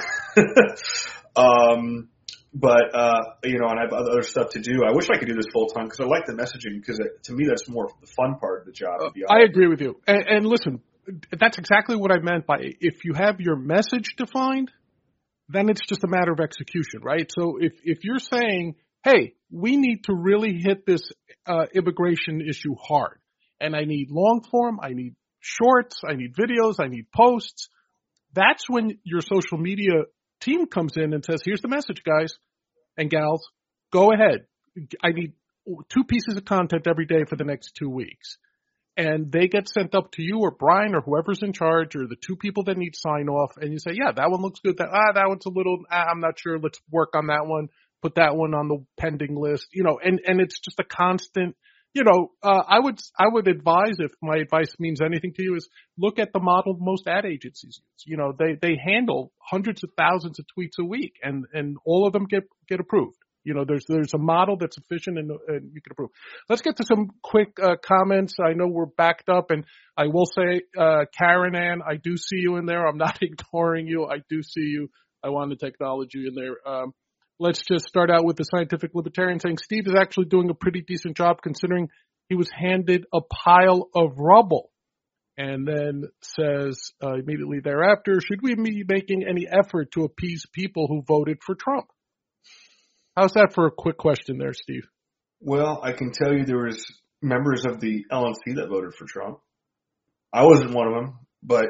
But and I have other stuff to do. I wish I could do this full time because I like the messaging, because to me that's more the fun part of the job. To be honest. I agree with you. And listen, that's exactly what I meant by if you have your message defined, then it's just a matter of execution, right? So if you're saying, hey, we need to really hit this immigration issue hard, and I need long form, I need shorts, I need videos, I need posts, that's when your social media team comes in and says, here's the message, guys and gals, go ahead. I need 2 pieces of content every day for the next 2 weeks. and they get sent up to you or Brian or whoever's in charge or the two people that need sign off, and you say, yeah, that one looks good. That one's a little, I'm not sure. Let's work on that one. Put that one on the pending list, and it's just a constant, I would advise, if my advice means anything to you, is look at the model most ad agencies use. They handle hundreds of thousands of tweets a week, and all of them get approved. There's a model that's efficient and you can approve. Let's get to some quick comments. I know we're backed up, and I will say, Karen Ann, I do see you in there. I'm not ignoring you. I do see you. I wanted to acknowledge you in there. Let's just start out with the Scientific Libertarian saying Steve is actually doing a pretty decent job considering he was handed a pile of rubble. And then says immediately thereafter, should we be making any effort to appease people who voted for Trump? How's that for a quick question there, Steve? Well, I can tell you there was members of the LNC that voted for Trump. I wasn't one of them, but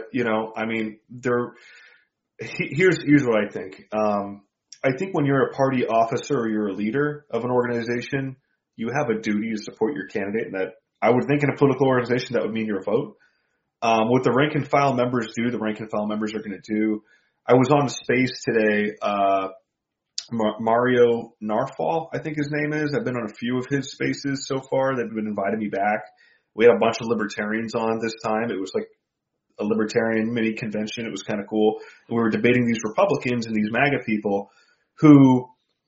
here's what I think. I think when you're a party officer or you're a leader of an organization, you have a duty to support your candidate, and that I would think in a political organization that would mean your vote. What the rank and file members do, the rank and file members are going to do. I was on Space today. Mario Narfall, I think his name is. I've been on a few of his spaces so far that have been inviting me back. We had a bunch of libertarians on this time. It was like a libertarian mini convention. It was kind of cool. And we were debating these Republicans and these MAGA people who,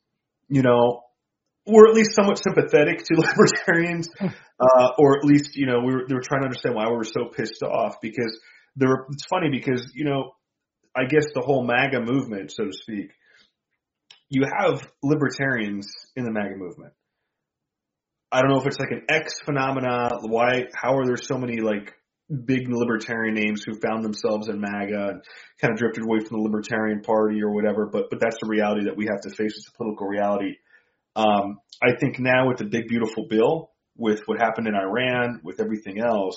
were at least somewhat sympathetic to libertarians, or at least, they were trying to understand why we were so pissed off because it's funny because, I guess the whole MAGA movement, so to speak, you have libertarians in the MAGA movement. I don't know if it's like an X phenomena. How are there so many like big libertarian names who found themselves in MAGA and kind of drifted away from the Libertarian Party or whatever, but that's the reality that we have to face. It's a political reality. I think now with the big, beautiful bill, with what happened in Iran, with everything else,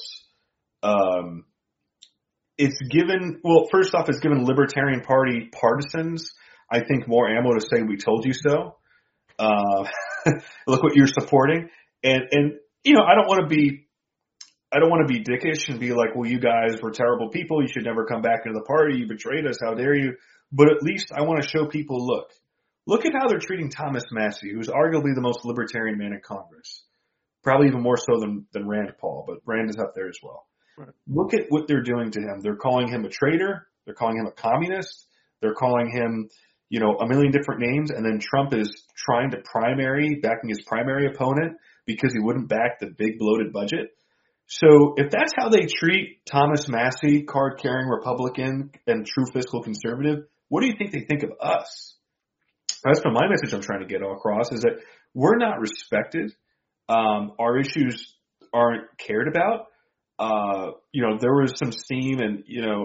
first off, it's given Libertarian Party partisans, I think, more ammo to say, we told you so. Look what you're supporting. And I don't want to be dickish and be like, well, you guys were terrible people. You should never come back into the party. You betrayed us. How dare you? But at least I want to show people, look at how they're treating Thomas Massie, who's arguably the most libertarian man in Congress. Probably even more so than Rand Paul, but Rand is up there as well. Right. Look at what they're doing to him. They're calling him a traitor. They're calling him a communist. They're calling him, a million different names. And then Trump is trying to backing his primary opponent because he wouldn't back the big bloated budget. So if that's how they treat Thomas Massie, card-carrying Republican and true fiscal conservative, what do you think they think of us? That's my message I'm trying to get across, is that we're not respected. Our issues aren't cared about. There was some steam and,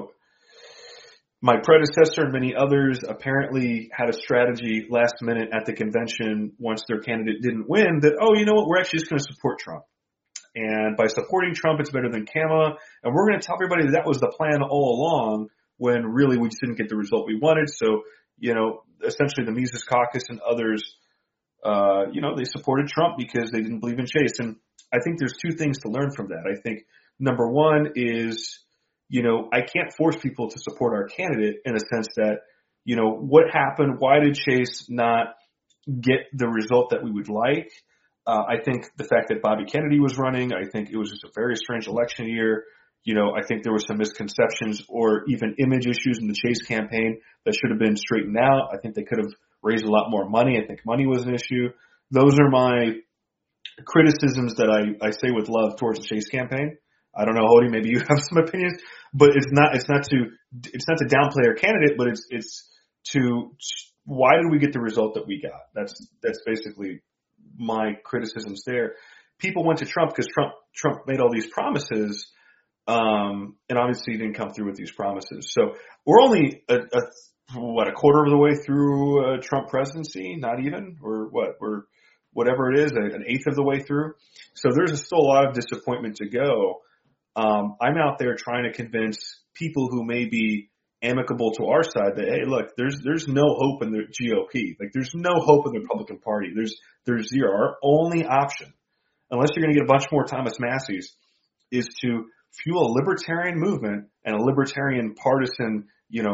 my predecessor and many others apparently had a strategy last minute at the convention once their candidate didn't win that, we're actually just going to support Trump. And by supporting Trump, it's better than Kama. And we're going to tell everybody that was the plan all along when really we just didn't get the result we wanted. So, essentially the Mises Caucus and others, they supported Trump because they didn't believe in Chase. And I think there's two things to learn from that. I think number one is, I can't force people to support our candidate in a sense that, what happened? Why did Chase not get the result that we would like? I think the fact that Bobby Kennedy was running, I think it was just a very strange election year. I think there were some misconceptions or even image issues in the Chase campaign that should have been straightened out. I think they could have raised a lot more money. I think money was an issue. Those are my criticisms that I say with love towards the Chase campaign. I don't know, Hody, maybe you have some opinions, but it's not to downplay our candidate, but it's to why did we get the result that we got? That's basically my criticisms there. People went to Trump because Trump made all these promises, and obviously he didn't come through with these promises. So we're only a quarter of the way through Trump presidency, not even, or we're whatever it is, an eighth of the way through. So there's still a lot of disappointment to go. I'm out there trying to convince people who may be amicable to our side that, hey, look, there's no hope in the GOP. Like, there's no hope in the Republican Party. There's zero. Our only option, unless you're going to get a bunch more Thomas Massies, is to fuel a libertarian movement and a libertarian partisan,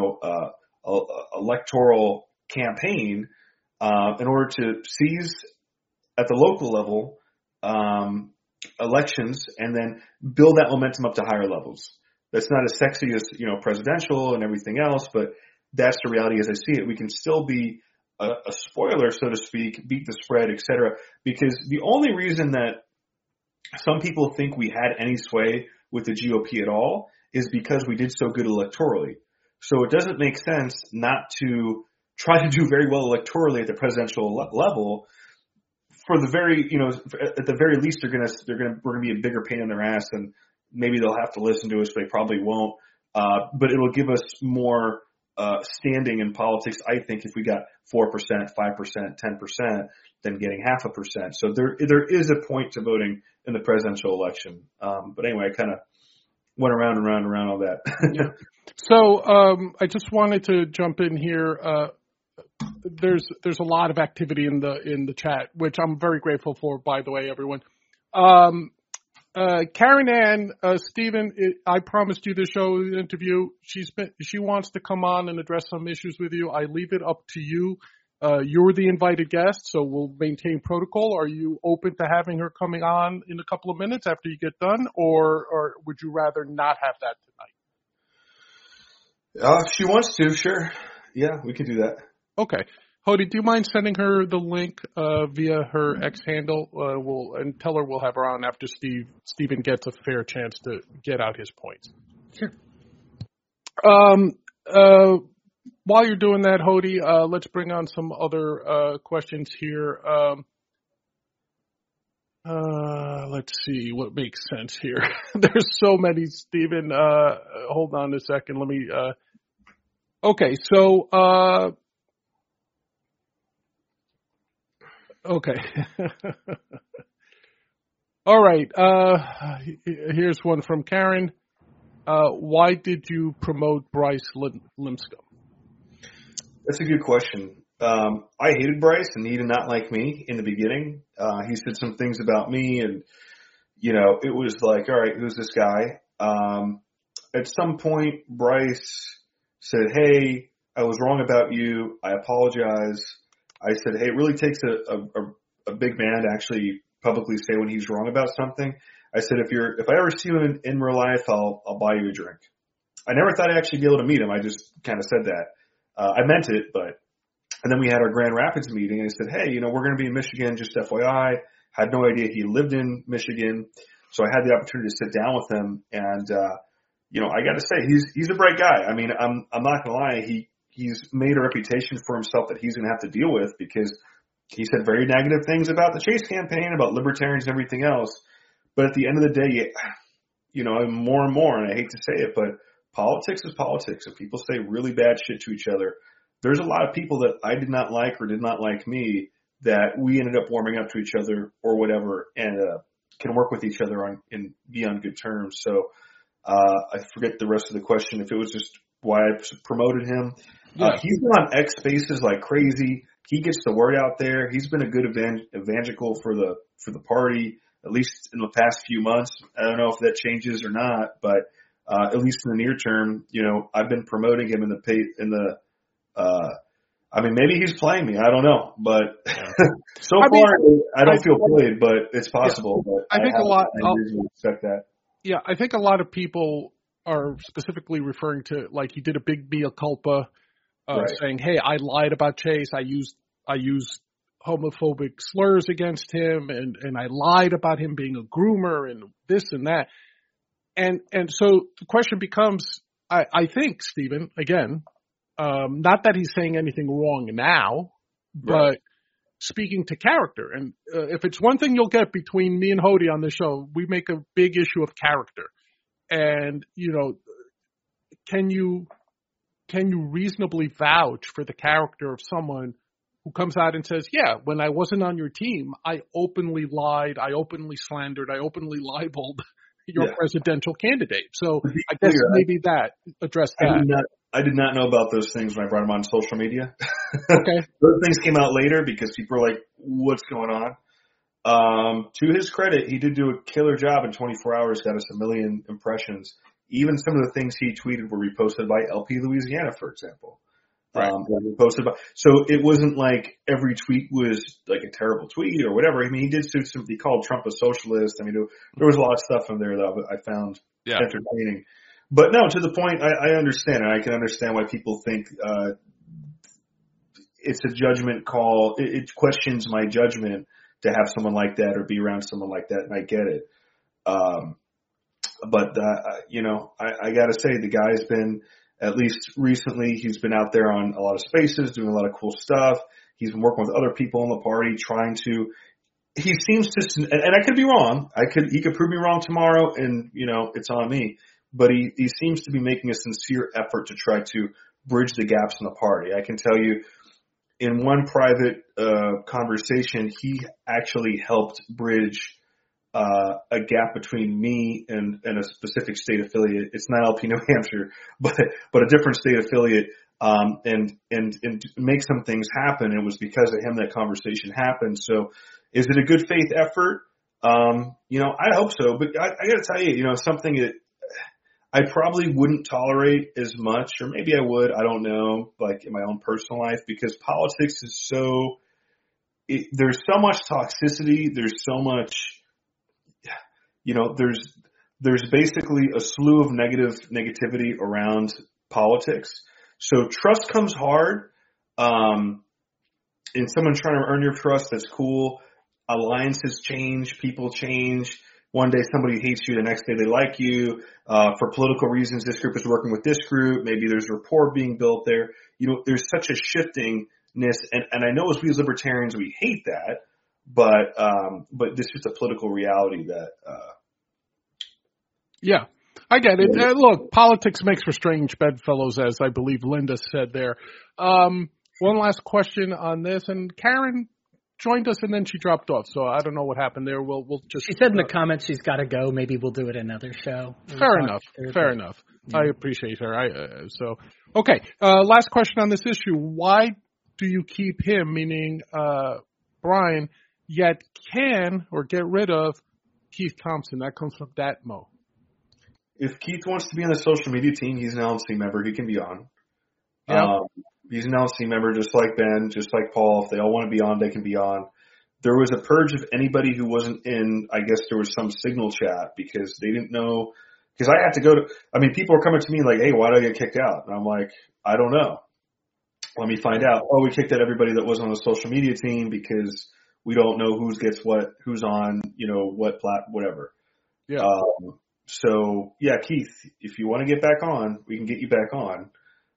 electoral campaign in order to seize at the local level elections and then build that momentum up to higher levels. That's not as sexy as, presidential and everything else, but that's the reality as I see it. We can still be a spoiler, so to speak, beat the spread, et cetera, because the only reason that some people think we had any sway with the GOP at all is because we did so good electorally. So it doesn't make sense not to try to do very well electorally at the presidential level. For the very, at the very least, we're gonna be a bigger pain in their ass, and maybe they'll have to listen to us. They probably won't, but it'll give us more standing in politics. I think if we got 4%, 5%, 10%, than getting 0.5%. So there is a point to voting in the presidential election. But anyway, I kind of went around and around and around all that. Yeah. So I just wanted to jump in here. There's a lot of activity in the chat, which I'm very grateful for, by the way, everyone. Karen Ann, Stephen, I promised you this show interview. She wants to come on and address some issues with you. I leave it up to you. You're the invited guest, so we'll maintain protocol. Are you open to having her coming on in a couple of minutes after you get done, or would you rather not have that tonight? If she wants to, sure. Yeah, we can do that. Okay. Hody, do you mind sending her the link via her X handle? And tell her we'll have her on after Stephen gets a fair chance to get out his points. Sure. While you're doing that, Hody, let's bring on some other questions here. Let's see what makes sense here. There's so many, Stephen. Hold on a second. Let me. Okay, so. Okay. All right. Here's one from Karen. Why did you promote Bryce Lipscomb? That's a good question. I hated Bryce, and he did not like me in the beginning. He said some things about me, and, it was like, all right, who's this guy? At some point, Bryce said, hey, I was wrong about you. I apologize. I said, hey, it really takes a big man to actually publicly say when he's wrong about something. I said, if I ever see you in real life, I'll buy you a drink. I never thought I'd actually be able to meet him. I just kind of said that. I meant it, and then we had our Grand Rapids meeting, and I said, hey, we're going to be in Michigan, just FYI. Had no idea he lived in Michigan. So I had the opportunity to sit down with him, and, I got to say, he's a bright guy. I mean, I'm not going to lie. He's made a reputation for himself that he's going to have to deal with because he said very negative things about the Chase campaign, about libertarians and everything else. But at the end of the day, more and more, and I hate to say it, but politics is politics. If people say really bad shit to each other, there's a lot of people that I did not like or did not like me that we ended up warming up to each other or whatever and can work with each other and be on good terms. So I forget the rest of the question. If it was just why I promoted him. Yeah. He's been on X Spaces like crazy. He gets the word out there. He's been a good evangelical for the party, at least in the past few months. I don't know if that changes or not, but at least in the near term, I've been promoting him maybe he's playing me. I don't know, but so far I don't feel played, but it's possible. Yeah. But I think a lot. I usually expect that. Yeah, I think a lot of people are specifically referring to, like, he did a big mea culpa, saying, hey, I lied about Chase. I used homophobic slurs against him, and I lied about him being a groomer and this and that. And so the question becomes, I think, Stephen, again, not that he's saying anything wrong now, but speaking to character. And if it's one thing you'll get between me and Hody on the show, we make a big issue of character. And, can you reasonably vouch for the character of someone who comes out and says, yeah, when I wasn't on your team, I openly lied, I openly slandered, I openly libeled your presidential candidate. So I guess maybe address that. I did not know about those things when I brought them on social media. Okay. Those things came out later because people were like, what's going on? To his credit, he did do a killer job in 24 hours, got us 1 million impressions. Even some of the things he tweeted were reposted by LP Louisiana, for example. Right. So it wasn't like every tweet was like a terrible tweet or whatever. I mean, he did he called Trump a socialist. I mean, there was a lot of stuff in there that I found entertaining. But no, to the point, I understand, and I can understand why people think it's a judgment call. It questions my judgment to have someone like that or be around someone like that, and I get it. But I got to say, the guy's been, at least recently, he's been out there on a lot of spaces, doing a lot of cool stuff. He's been working with other people in the party, he seems to, and I could be wrong. He could prove me wrong tomorrow, and, it's on me. But he seems to be making a sincere effort to try to bridge the gaps in the party. I can tell you, in one private conversation, he actually helped bridge a gap between me and a specific state affiliate. It's not LP New Hampshire, but a different state affiliate, and make some things happen. It was because of him that conversation happened. So is it a good faith effort? I hope so, but I got to tell you, something that I probably wouldn't tolerate as much, or maybe I would, I don't know, like in my own personal life, because politics is there's so much toxicity. There's so much, there's basically a slew of negativity around politics. So trust comes hard. And someone trying to earn your trust, that's cool. Alliances change, people change. One day somebody hates you, the next day they like you. For political reasons, this group is working with this group. Maybe there's rapport being built there. There's such a shiftingness, and I know as we as libertarians, we hate that, but this is a political reality that. Yeah, I get it. Look, politics makes for strange bedfellows, as I believe Linda said there. One last question on this, and Karen joined us and then she dropped off, so I don't know what happened there. We'll just. She said in the comments she's got to go. Maybe we'll do it another show. Fair enough. Yeah. I appreciate her. Okay. Last question on this issue: why do you keep him, meaning Brian, yet can or get rid of Keith Thompson? That comes from Datmo. If Keith wants to be on the social media team, he's an LNC member. He can be on. Yeah. He's an LNC member, just like Ben, just like Paul. If they all want to be on, they can be on. There was a purge of anybody who wasn't in. I guess there was some Signal chat because they didn't know. Because I had to go to. I mean, people were coming to me like, "Hey, why did I get kicked out?" And I'm like, "I don't know. Let me find out." Oh, we kicked out everybody that wasn't on the social media team because we don't know who gets what, who's on, what whatever. Yeah. So yeah, Keith, if you want to get back on, we can get you back on.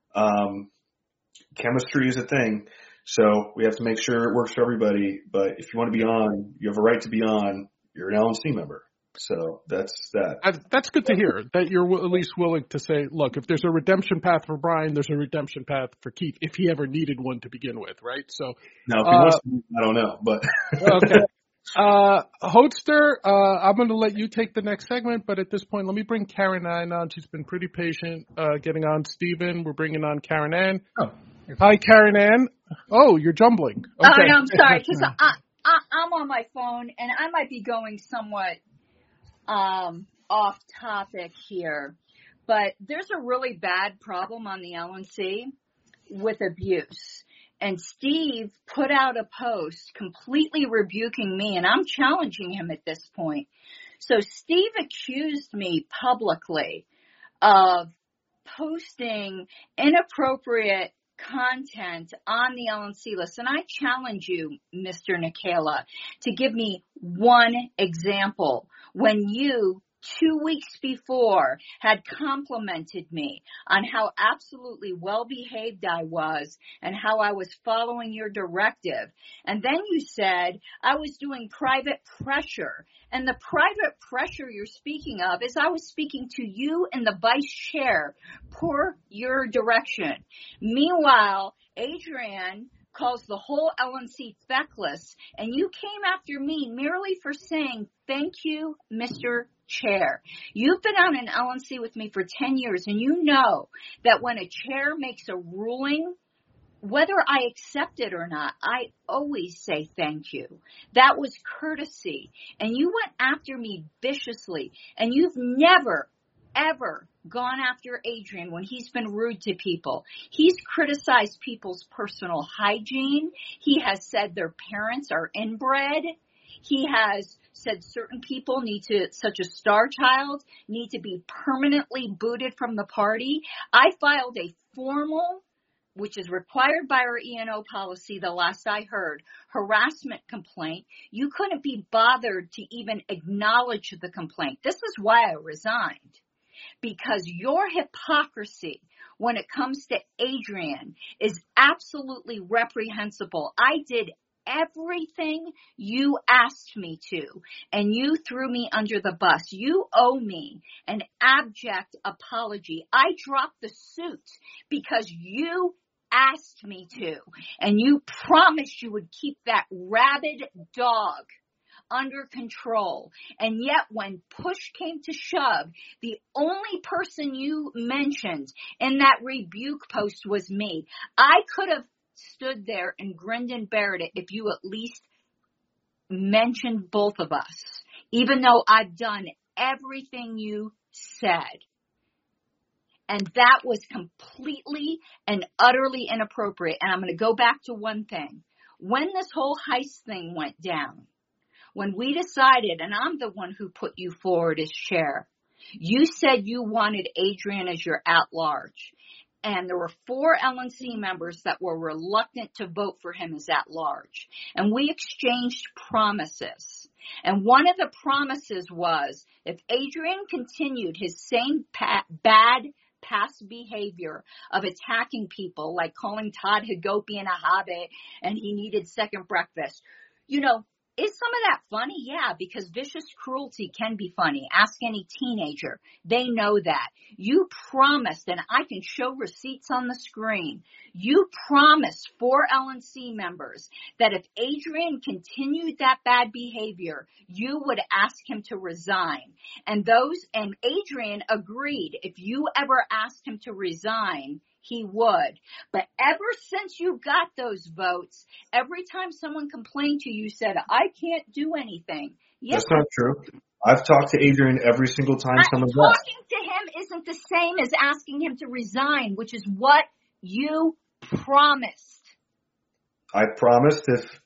Chemistry is a thing, so we have to make sure it works for everybody. But if you want to be on, you have a right to be on. You're an LNC member. So that's that. That's good to hear, that you're at least willing to say, look, if there's a redemption path for Brian, there's a redemption path for Keith, if he ever needed one to begin with, right? So now, if he wants to, I don't know, but okay. Hoadster, I'm going to let you take the next segment, but at this point, let me bring Karen Ann on. She's been pretty patient getting on Stephen. We're bringing on Karen Ann. Oh. Hi, Karen Ann. Oh, you're jumbling. Okay. Oh, no, I'm sorry, because I'm on my phone, and I might be going somewhat off topic here. But there's a really bad problem on the LNC with abuse. And Steve put out a post completely rebuking me, and I'm challenging him at this point. So Steve accused me publicly of posting inappropriate content on the LNC list. And I challenge you, Mr. Nikela, to give me one example when you 2 weeks before had complimented me on how absolutely well behaved I was and how I was following your directive. And then you said I was doing private pressure. And the private pressure you're speaking of is I was speaking to you and the vice chair per your direction. Meanwhile, Adrian calls the whole LNC feckless, and you came after me merely for saying, thank you, Mr. Chair. You've been on an LNC with me for 10 years, and you know that when a chair makes a ruling, whether I accept it or not, I always say thank you. That was courtesy. And you went after me viciously. And you've never, ever gone after Adrian when he's been rude to people. He's criticized people's personal hygiene. He has said their parents are inbred. He has said certain people such as Star Child, need to be permanently booted from the party. I filed a formal, which is required by our E&O policy, the last I heard, harassment complaint. You couldn't be bothered to even acknowledge the complaint. This is why I resigned. Because your hypocrisy when it comes to Adrian is absolutely reprehensible. I did everything you asked me to, and you threw me under the bus. You owe me an abject apology. I dropped the suit because you asked me to, and you promised you would keep that rabid dog under control. And yet when push came to shove, the only person you mentioned in that rebuke post was me. I could have stood there and grinned and bared it if you at least mentioned both of us, even though I've done everything you said. And that was completely and utterly inappropriate. And I'm going to go back to one thing. When this whole heist thing went down, when we decided, and I'm the one who put you forward as chair, you said you wanted Adrian as your at-large. And there were 4 LNC members that were reluctant to vote for him as at-large. And we exchanged promises. And one of the promises was, if Adrian continued his same bad past behavior of attacking people, like calling Todd Hagopian a hobbit and he needed second breakfast, is some of that funny? Yeah, because vicious cruelty can be funny. Ask any teenager. They know that. You promised, and I can show receipts on the screen, you promised 4 LNC members that if Adrian continued that bad behavior, you would ask him to resign. And Adrian agreed. If you ever asked him to resign, he would. But ever since you got those votes, every time someone complained to you, said, I can't do anything. Yes, that's not true. I've talked to Adrian every single time someone's asked. Talking to him isn't the same as asking him to resign, which is what you promised. I promised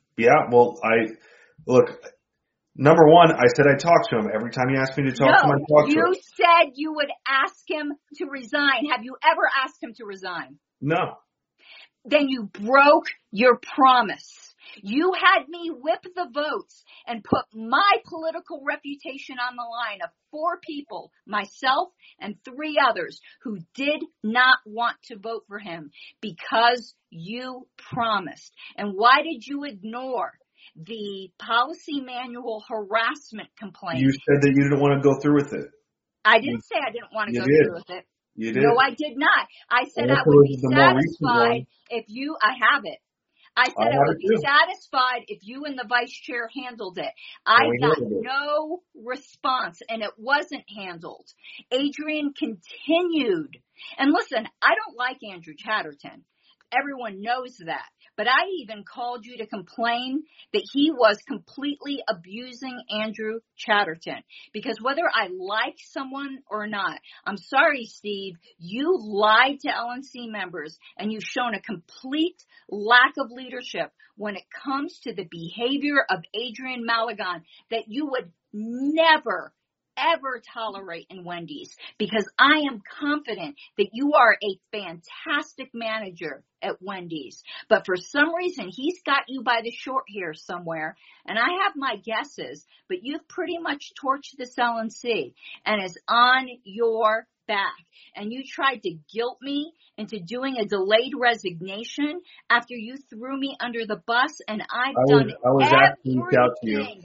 number one, I said I talked to him. Every time he asked me to talk to him, I talked to him. You said you would ask him to resign. Have you ever asked him to resign? No. Then you broke your promise. You had me whip the votes and put my political reputation on the line of 4 people, myself and 3 others, who did not want to vote for him because you promised. And why did you ignore the policy manual harassment complaint? You said that you didn't want to go through with it. I didn't say I didn't want to go through with it. You did. No, I did not. I said I would be satisfied if you, I have it. I said I would be satisfied if you and the vice chair handled it. I got no response, and it wasn't handled. Adrian continued. And listen, I don't like Andrew Chatterton. Everyone knows that. But I even called you to complain that he was completely abusing Andrew Chatterton. Because whether I like someone or not, I'm sorry, Steve, you lied to LNC members and you've shown a complete lack of leadership when it comes to the behavior of Adrian Malagon that you would never ever tolerate in Wendy's, because I am confident that you are a fantastic manager at Wendy's. But for some reason, he's got you by the short here somewhere, and I have my guesses, but you've pretty much torched this LNC and is on your back. And you tried to guilt me into doing a delayed resignation after you threw me under the bus, and I was asking to out to you.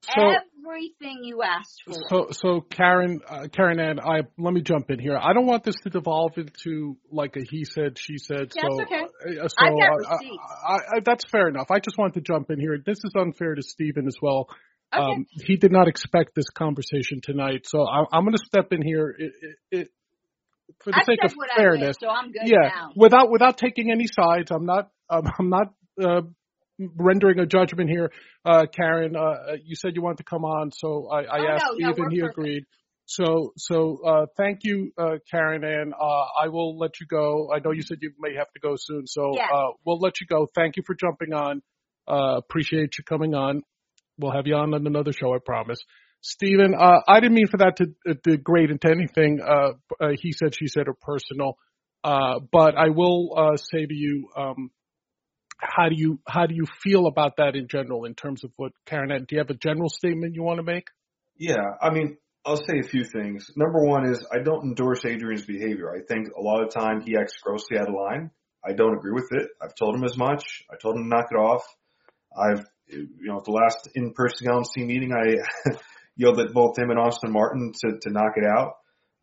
Everything you asked for. So Karen Ann, let me jump in here. I don't want this to devolve into like a he said, she said. That's okay. I've got receipts. That's fair enough. I just want to jump in here. This is unfair to Stephen as well. Okay. He did not expect this conversation tonight, so I'm going to step in here. For the sake of fairness, so I'm good now. Without taking any sides. I'm not I'm not rendering a judgment here, Karen. You said you wanted to come on, so I asked Stephen. He agreed. So thank you, Karen, and I will let you go. I know you said you may have to go soon, so we'll let you go. Thank you for jumping on. Appreciate you coming on. We'll have you on another show, I promise. Stephen, I didn't mean for that to degrade into anything. He said, she said, or personal. But I will say to you, how do you feel about that in general in terms of what Karen had? Do you have a general statement you want to make? Yeah, I mean, I'll say a few things. Number one is I don't endorse Adrian's behavior. I think a lot of the time he acts grossly out of line. I don't agree with it. I've told him as much. I told him to knock it off. At the last in-person LMC meeting, I yelled at both him and Austin Martin to knock it out.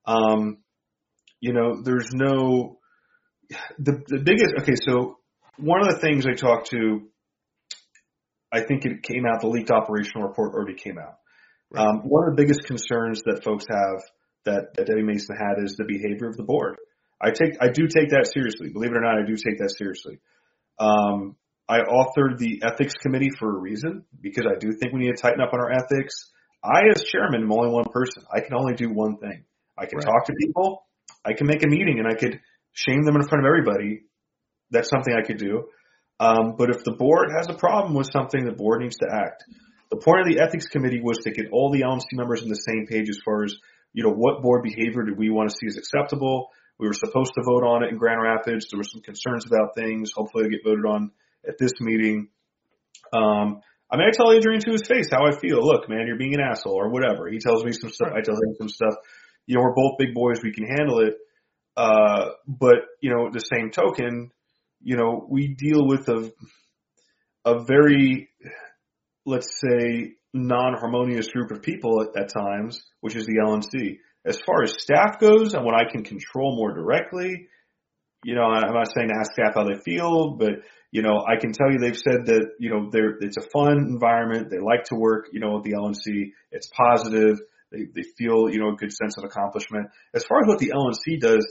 There's no, the biggest, okay, so one of the things I talked to, I think it came out, the leaked operational report already came out. Right. One of the biggest concerns that folks have that Debbie Mason had is the behavior of the board. I do take that seriously. Believe it or not, I do take that seriously. I authored the ethics committee for a reason, because I do think we need to tighten up on our ethics. I, as chairman, am only one person. I can only do one thing. I can talk to people. I can make a meeting and I could shame them in front of everybody. That's something I could do. But if the board has a problem with something, the board needs to act. The point of the ethics committee was to get all the LMC members on the same page as far as, what board behavior do we want to see as acceptable. We were supposed to vote on it in Grand Rapids. There were some concerns about things. Hopefully it'll get voted on at this meeting. I tell Adrian to his face how I feel. Look, man, you're being an asshole or whatever. He tells me some stuff. I tell him some stuff. We're both big boys. We can handle it. But the same token, we deal with a very, let's say, non-harmonious group of people at times, which is the LNC. As far as staff goes and what I can control more directly, I'm not saying to ask staff how they feel, but, I can tell you they've said that, it's a fun environment. They like to work, with the LNC. It's positive. They feel, a good sense of accomplishment. As far as what the LNC does,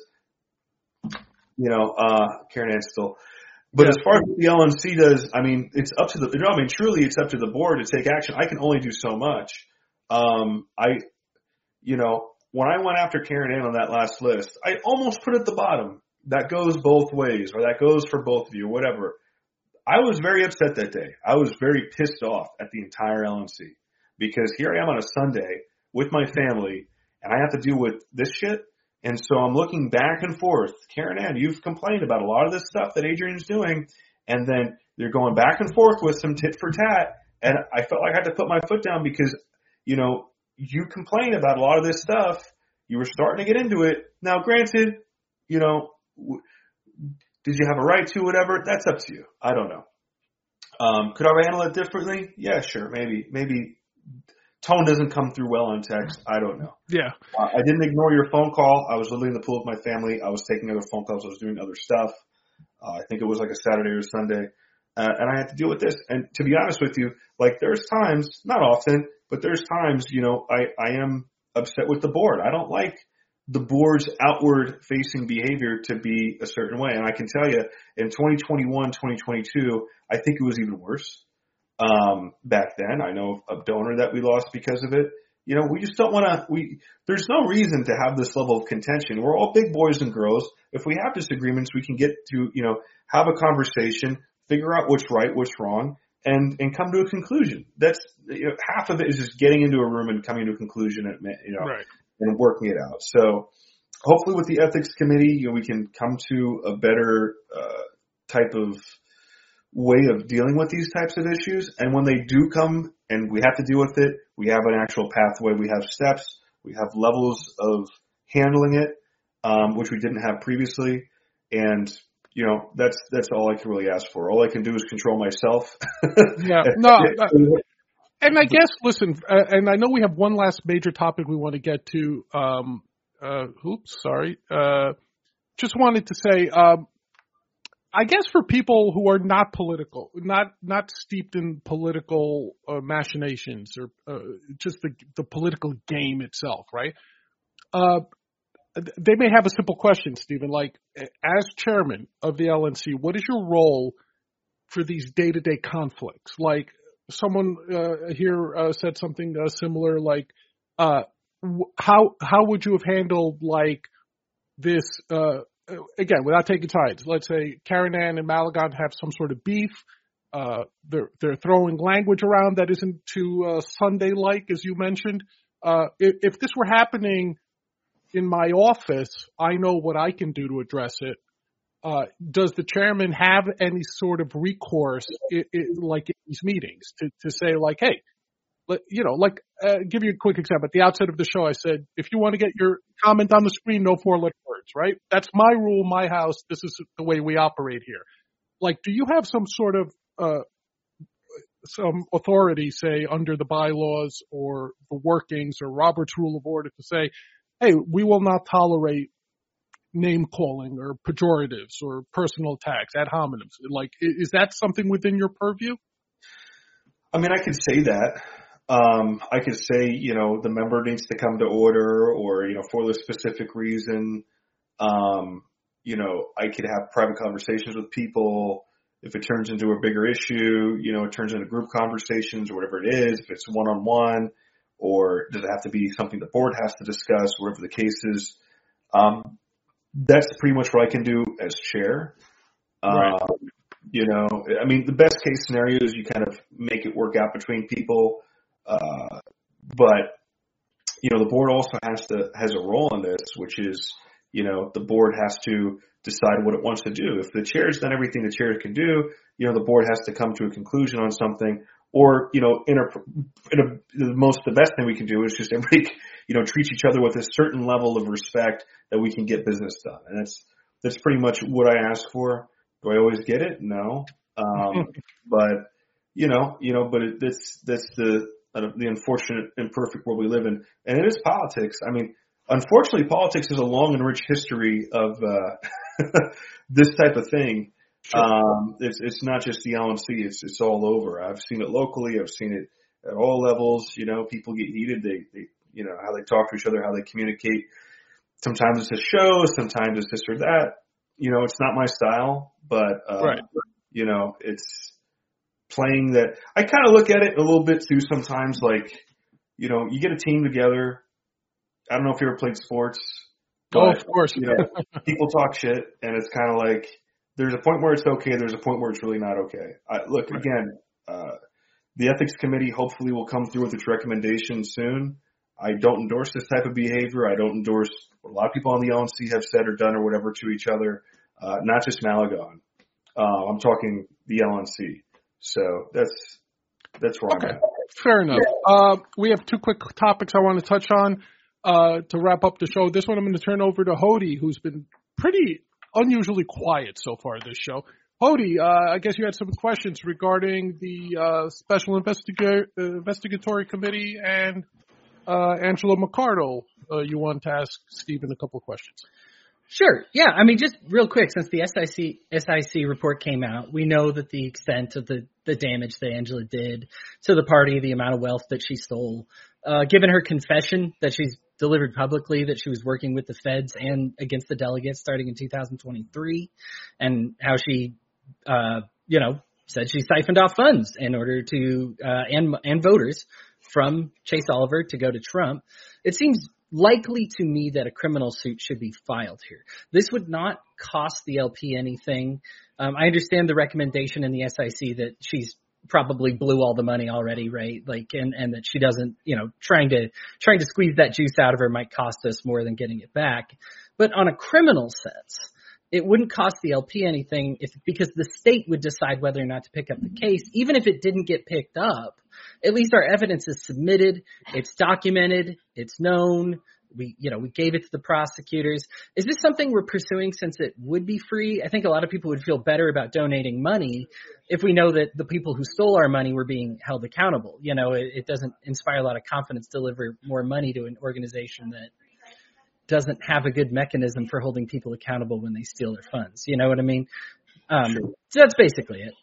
Karen Ann still, but as far as what the LNC does, it's up to truly it's up to the board to take action. I can only do so much. When I went after Karen Ann on that last list, I almost put it at the bottom. That goes both ways, or that goes for both of you, whatever. I was very upset that day. I was very pissed off at the entire LNC because here I am on a Sunday with my family and I have to deal with this shit. And so I'm looking back and forth. Karen Ann, you've complained about a lot of this stuff that Adrian's doing. And then they're going back and forth with some tit for tat. And I felt like I had to put my foot down because, you complained about a lot of this stuff. You were starting to get into it. Now, granted, did you have a right to whatever? That's up to you. I don't know. Could I handle it differently? Yeah, sure. Maybe tone doesn't come through well on text. I don't know. Yeah. I didn't ignore your phone call. I was literally in the pool with my family. I was taking other phone calls. I was doing other stuff. I think it was like a Saturday or Sunday. And I had to deal with this. And to be honest with you, there's times, not often, but there's times, I am upset with the board. I don't like the board's outward facing behavior to be a certain way. And I can tell you in 2021, 2022, I think it was even worse. Back then, I know a donor that we lost because of it. We just don't want to, there's no reason to have this level of contention. We're all big boys and girls. If we have disagreements, we can get to, have a conversation, figure out what's right, what's wrong, and come to a conclusion. That's, half of it is just getting into a room and coming to a conclusion and, right. and working it out. So hopefully with the ethics committee, we can come to a better, type of way of dealing with these types of issues. And when they do come and we have to deal with it, we have an actual pathway. We have steps. We have levels of handling it, which we didn't have previously. And, that's all I can really ask for. All I can do is control myself. Yeah. No. And I guess, listen, and I know we have one last major topic we want to get to. Just wanted to say, I guess for people who are not political, not steeped in political machinations or just the political game itself, right? They may have a simple question, Stephen, like, as chairman of the LNC, what is your role for these day-to-day conflicts? Like someone here said something similar, like how would you have handled like this? Again, without taking sides, let's say Karen Ann and Malagon have some sort of beef. They're throwing language around that isn't too Sunday-like, as you mentioned. If this were happening in my office, I know what I can do to address it. Does the chairman have any sort of recourse, like in these meetings, to say like, hey, give you a quick example. At the outset of the show, I said, if you want to get your comment on the screen, no 4-letter words, right? That's my rule, my house. This is the way we operate here. Like, do you have some sort of some authority, say, under the bylaws or the workings or Robert's Rule of Order to say, hey, we will not tolerate name calling or pejoratives or personal attacks, ad hominems? Like, is that something within your purview? I mean, I could say that. I could say, the member needs to come to order or, for the specific reason. I could have private conversations with people. If it turns into a bigger issue, it turns into group conversations or whatever it is, if it's one-on-one, or does it have to be something the board has to discuss, whatever the case is. That's pretty much what I can do as chair. Right. I mean, the best case scenario is you kind of make it work out between people. But the board also has a role in this, which is, the board has to decide what it wants to do. If the chair's done everything the chair can do, the board has to come to a conclusion on something. Or, the best thing we can do is just everybody, treat each other with a certain level of respect that we can get business done. And that's pretty much what I ask for. Do I always get it? No. But that's the unfortunate, imperfect world we live in. And it is politics. I mean, unfortunately, politics has a long and rich history of this type of thing. Sure. It's not just the LNC. It's all over. I've seen it locally. I've seen it at all levels. People get heated. They how they talk to each other, how they communicate. Sometimes it's a show. Sometimes it's this or that. It's not my style, but right. It's playing that. I kind of look at it a little bit too sometimes. Like, you get a team together. I don't know if you ever played sports. But, of course. People talk shit, and it's kind of like there's a point where it's okay. There's a point where it's really not okay. Again, the ethics committee hopefully will come through with its recommendation soon. I don't endorse this type of behavior. I don't endorse what a lot of people on the LNC have said or done or whatever to each other, not just Malagon. I'm talking the LNC. So that's where I'm at. Fair enough. We have two quick topics I want to touch on to wrap up the show. This one I'm going to turn over to Hody, who's been pretty unusually quiet so far this show. Hody, I guess you had some questions regarding the Special Investigatory Committee and Angela McArdle. You want to ask Stephen a couple of questions. Sure. Yeah. I mean, just real quick, since the SIC report came out, we know that the extent of the damage that Angela did to the party, the amount of wealth that she stole, given her confession that she's delivered publicly that she was working with the feds and against the delegates starting in 2023, and how she, said she siphoned off funds in order to, and voters from Chase Oliver to go to Trump. It seems likely to me that a criminal suit should be filed here. This would not cost the LP anything. I understand the recommendation in the SIC that she's probably blew all the money already, right? Like, and that she doesn't, trying to squeeze that juice out of her might cost us more than getting it back. But on a criminal sense, it wouldn't cost the LP anything because the state would decide whether or not to pick up the case. Even if it didn't get picked up, at least our evidence is submitted, it's documented, it's known. We gave it to the prosecutors. Is this something we're pursuing since it would be free? I think a lot of people would feel better about donating money if we know that the people who stole our money were being held accountable. It doesn't inspire a lot of confidence to deliver more money to an organization that doesn't have a good mechanism for holding people accountable when they steal their funds. You know what I mean? Sure. So that's basically it.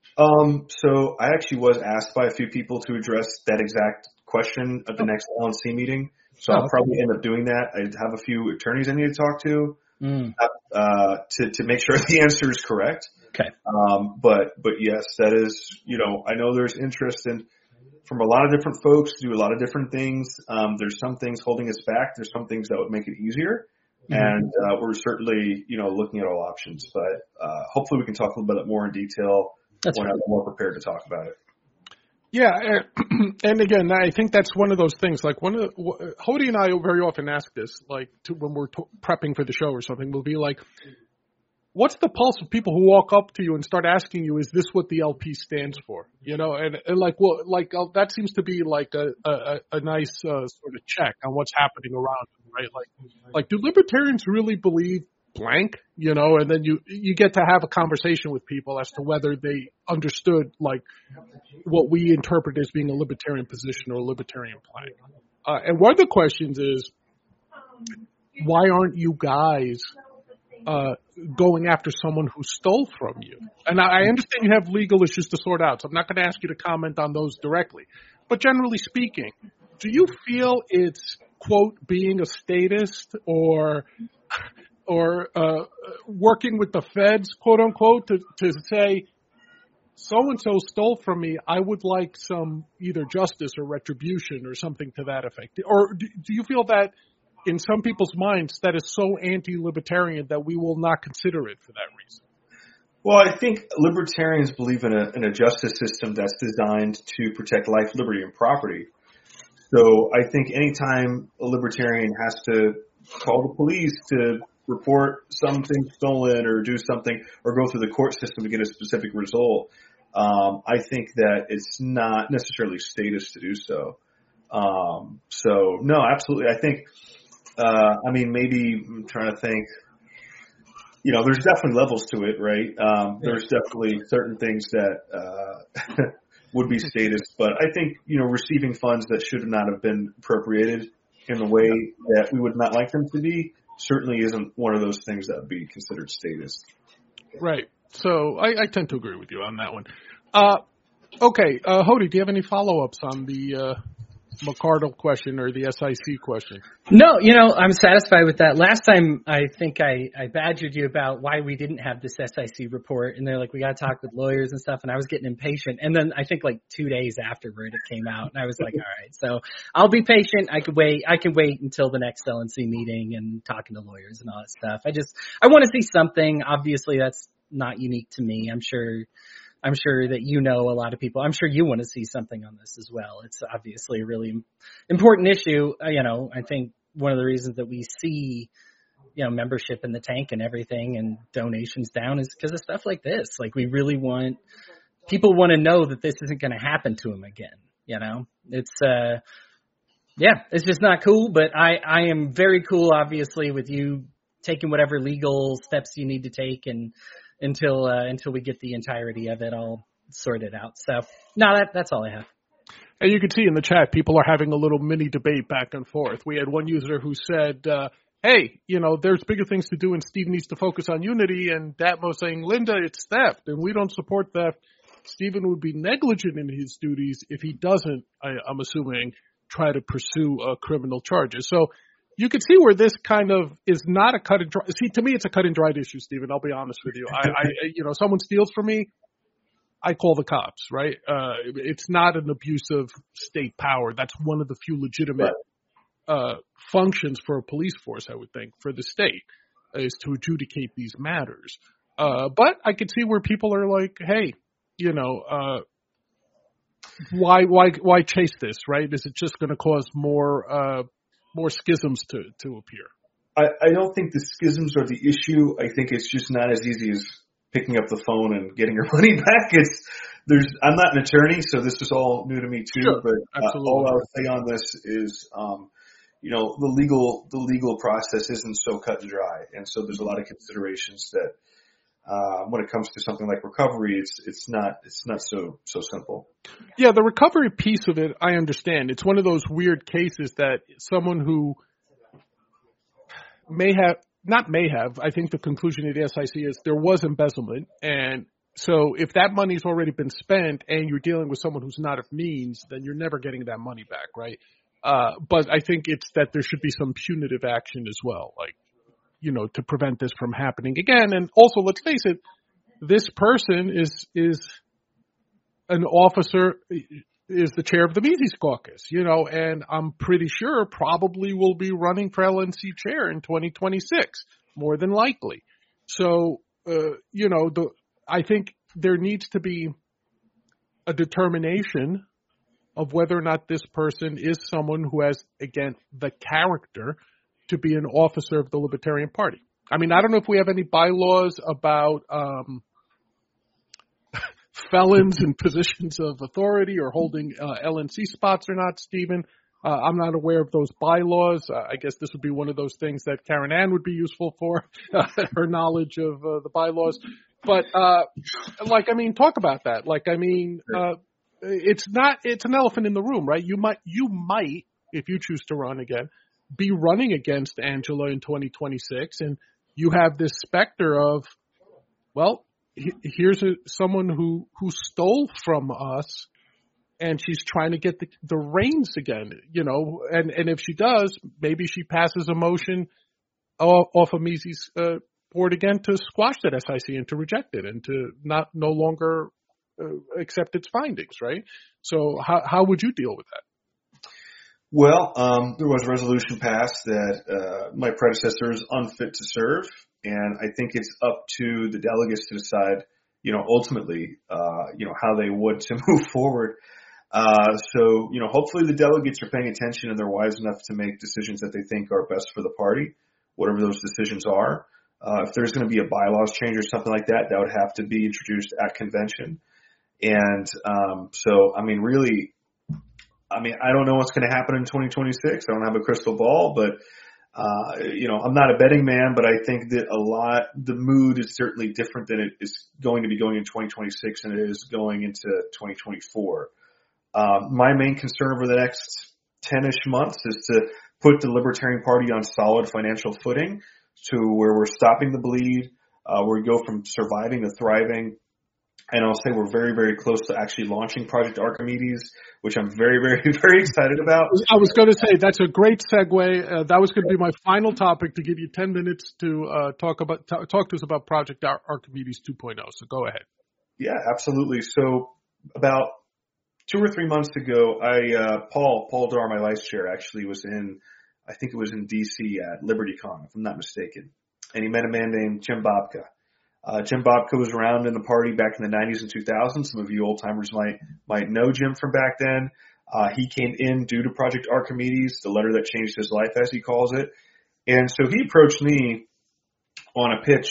So I actually was asked by a few people to address that exact question at the next LNC meeting. So I'll probably end up doing that. I have a few attorneys I need to talk to. to make sure the answer is correct. Okay. But yes, that is, I know there's interest from a lot of different folks to do a lot of different things. There's some things holding us back. There's some things that would make it easier. And we're certainly, looking at all options. But hopefully we can talk a little bit more in detail when I'm more prepared to talk about it. Yeah, and again, I think that's one of those things. Like Hody and I very often ask this, like when we're prepping for the show or something. We'll be like, "What's the pulse of people who walk up to you and start asking you, is this what the LP stands for?" And like, well, like that seems to be like a nice sort of check on what's happening around them, right? Like, do libertarians really believe blank? And then you get to have a conversation with people as to whether they understood like what we interpret as being a libertarian position or a libertarian plank. And one of the questions is, why aren't you guys going after someone who stole from you? And I understand you have legal issues to sort out, so I'm not going to ask you to comment on those directly. But generally speaking, do you feel it's, quote, being a statist or working with the feds, quote unquote, to say, so-and-so stole from me, I would like some either justice or retribution or something to that effect? Or do you feel that in some people's minds that is so anti-libertarian that we will not consider it for that reason? Well, I think libertarians believe in a justice system that's designed to protect life, liberty, and property. So I think anytime a libertarian has to call the police to report something stolen or do something or go through the court system to get a specific result, I think that it's not necessarily statist to do so. So no, absolutely. I think, maybe I'm trying to think, there's definitely levels to it, right? There's definitely certain things that, would be statist, but I think, receiving funds that should not have been appropriated in the way that we would not like them to be certainly isn't one of those things that would be considered statist. Right. So I tend to agree with you on that one. Okay. Hody, do you have any follow-ups on the McCardle question or the SIC question? No, I'm satisfied with that. Last time, I think I badgered you about why we didn't have this SIC report, and they're like, we got to talk with lawyers and stuff, and I was getting impatient. And then I think like 2 days afterward it came out, and I was like, all right, so I'll be patient. I can wait until the next LNC meeting and talking to lawyers and all that stuff. I want to see something. Obviously, that's not unique to me. I'm sure that a lot of people. I'm sure you want to see something on this as well. It's obviously a really important issue. I think one of the reasons that we see, membership in the tank and everything and donations down is because of stuff like this. Like we really people want to know that this isn't going to happen to them again. It's it's just not cool. But I am very cool, obviously, with you taking whatever legal steps you need to take and until we get the entirety of it all sorted out. So, no, that's all I have. And you can see in the chat, people are having a little mini debate back and forth. We had one user who said, hey, there's bigger things to do and Steve needs to focus on unity. And Datmo saying, Linda, it's theft and we don't support theft. Stephen would be negligent in his duties if he doesn't, I'm assuming, try to pursue criminal charges. So you can see where this kind of is not a cut and dry. See, to me, it's a cut and dried issue, Stephen. I'll be honest with you. Someone steals from me, I call the cops, right? It's not an abuse of state power. That's one of the few legitimate functions for a police force, I would think, for the state, is to adjudicate these matters. But I could see where people are like, hey, why chase this, right? Is it just going to cause more schisms to appear? I don't think the schisms are the issue. I think it's just not as easy as picking up the phone and getting your money back. I'm not an attorney, so this is all new to me too. Sure, but all I'll say on this is, the legal process isn't so cut and dry, and so there's a lot of considerations that when it comes to something like recovery, it's not so simple. Yeah, the recovery piece of it, I understand. It's one of those weird cases that someone who I think the conclusion of the SIC is there was embezzlement. And so if that money's already been spent and you're dealing with someone who's not of means, then you're never getting that money back, right? But I think it's that there should be some punitive action as well. Like, to prevent this from happening again. And also, let's face it, this person is an officer, is the chair of the Mises Caucus, and I'm pretty sure probably will be running for LNC chair in 2026, more than likely. So, I think there needs to be a determination of whether or not this person is someone who has, again, the character to be an officer of the Libertarian Party. I mean, I don't know if we have any bylaws about felons in positions of authority or holding LNC spots or not, Stephen. I'm not aware of those bylaws. I guess this would be one of those things that Karen Ann would be useful for, her knowledge of the bylaws. But, talk about that. It's an elephant in the room, right? You might, if you choose to run again, be running against Angela in 2026, and you have this specter of, well, here's someone who stole from us, and she's trying to get the reins again, and if she does, maybe she passes a motion off of Mises board again to squash that SIC and to reject it and to no longer accept its findings, right? So how would you deal with that? Well, there was a resolution passed that my predecessor is unfit to serve, and I think it's up to the delegates to decide, ultimately, how they would to move forward. So, hopefully the delegates are paying attention and they're wise enough to make decisions that they think are best for the party, whatever those decisions are. If there's going to be a bylaws change or something like that, that would have to be introduced at convention. And really, I don't know what's going to happen in 2026. I don't have a crystal ball, but, I'm not a betting man, but I think that the mood is certainly different than it is going to be going in 2026 than it is going into 2024. My main concern over the next 10-ish months is to put the Libertarian Party on solid financial footing to where we're stopping the bleed, where we go from surviving to thriving. And I'll say we're very, very close to actually launching Project Archimedes, which I'm very, very, very excited about. I was going to say that's a great segue. That was going to be my final topic, to give you 10 minutes to talk to us about Project Archimedes 2.0. So go ahead. Yeah, absolutely. So about 2 or 3 months ago, Paul Dar, my vice chair, actually was in DC at LibertyCon, if I'm not mistaken. And he met a man named Jim Babka. Jim Babka was around in the party back in the 90s and 2000s. Some of you old timers might know Jim from back then. He came in due to Project Archimedes, the letter that changed his life, as he calls it. And so he approached me on a pitch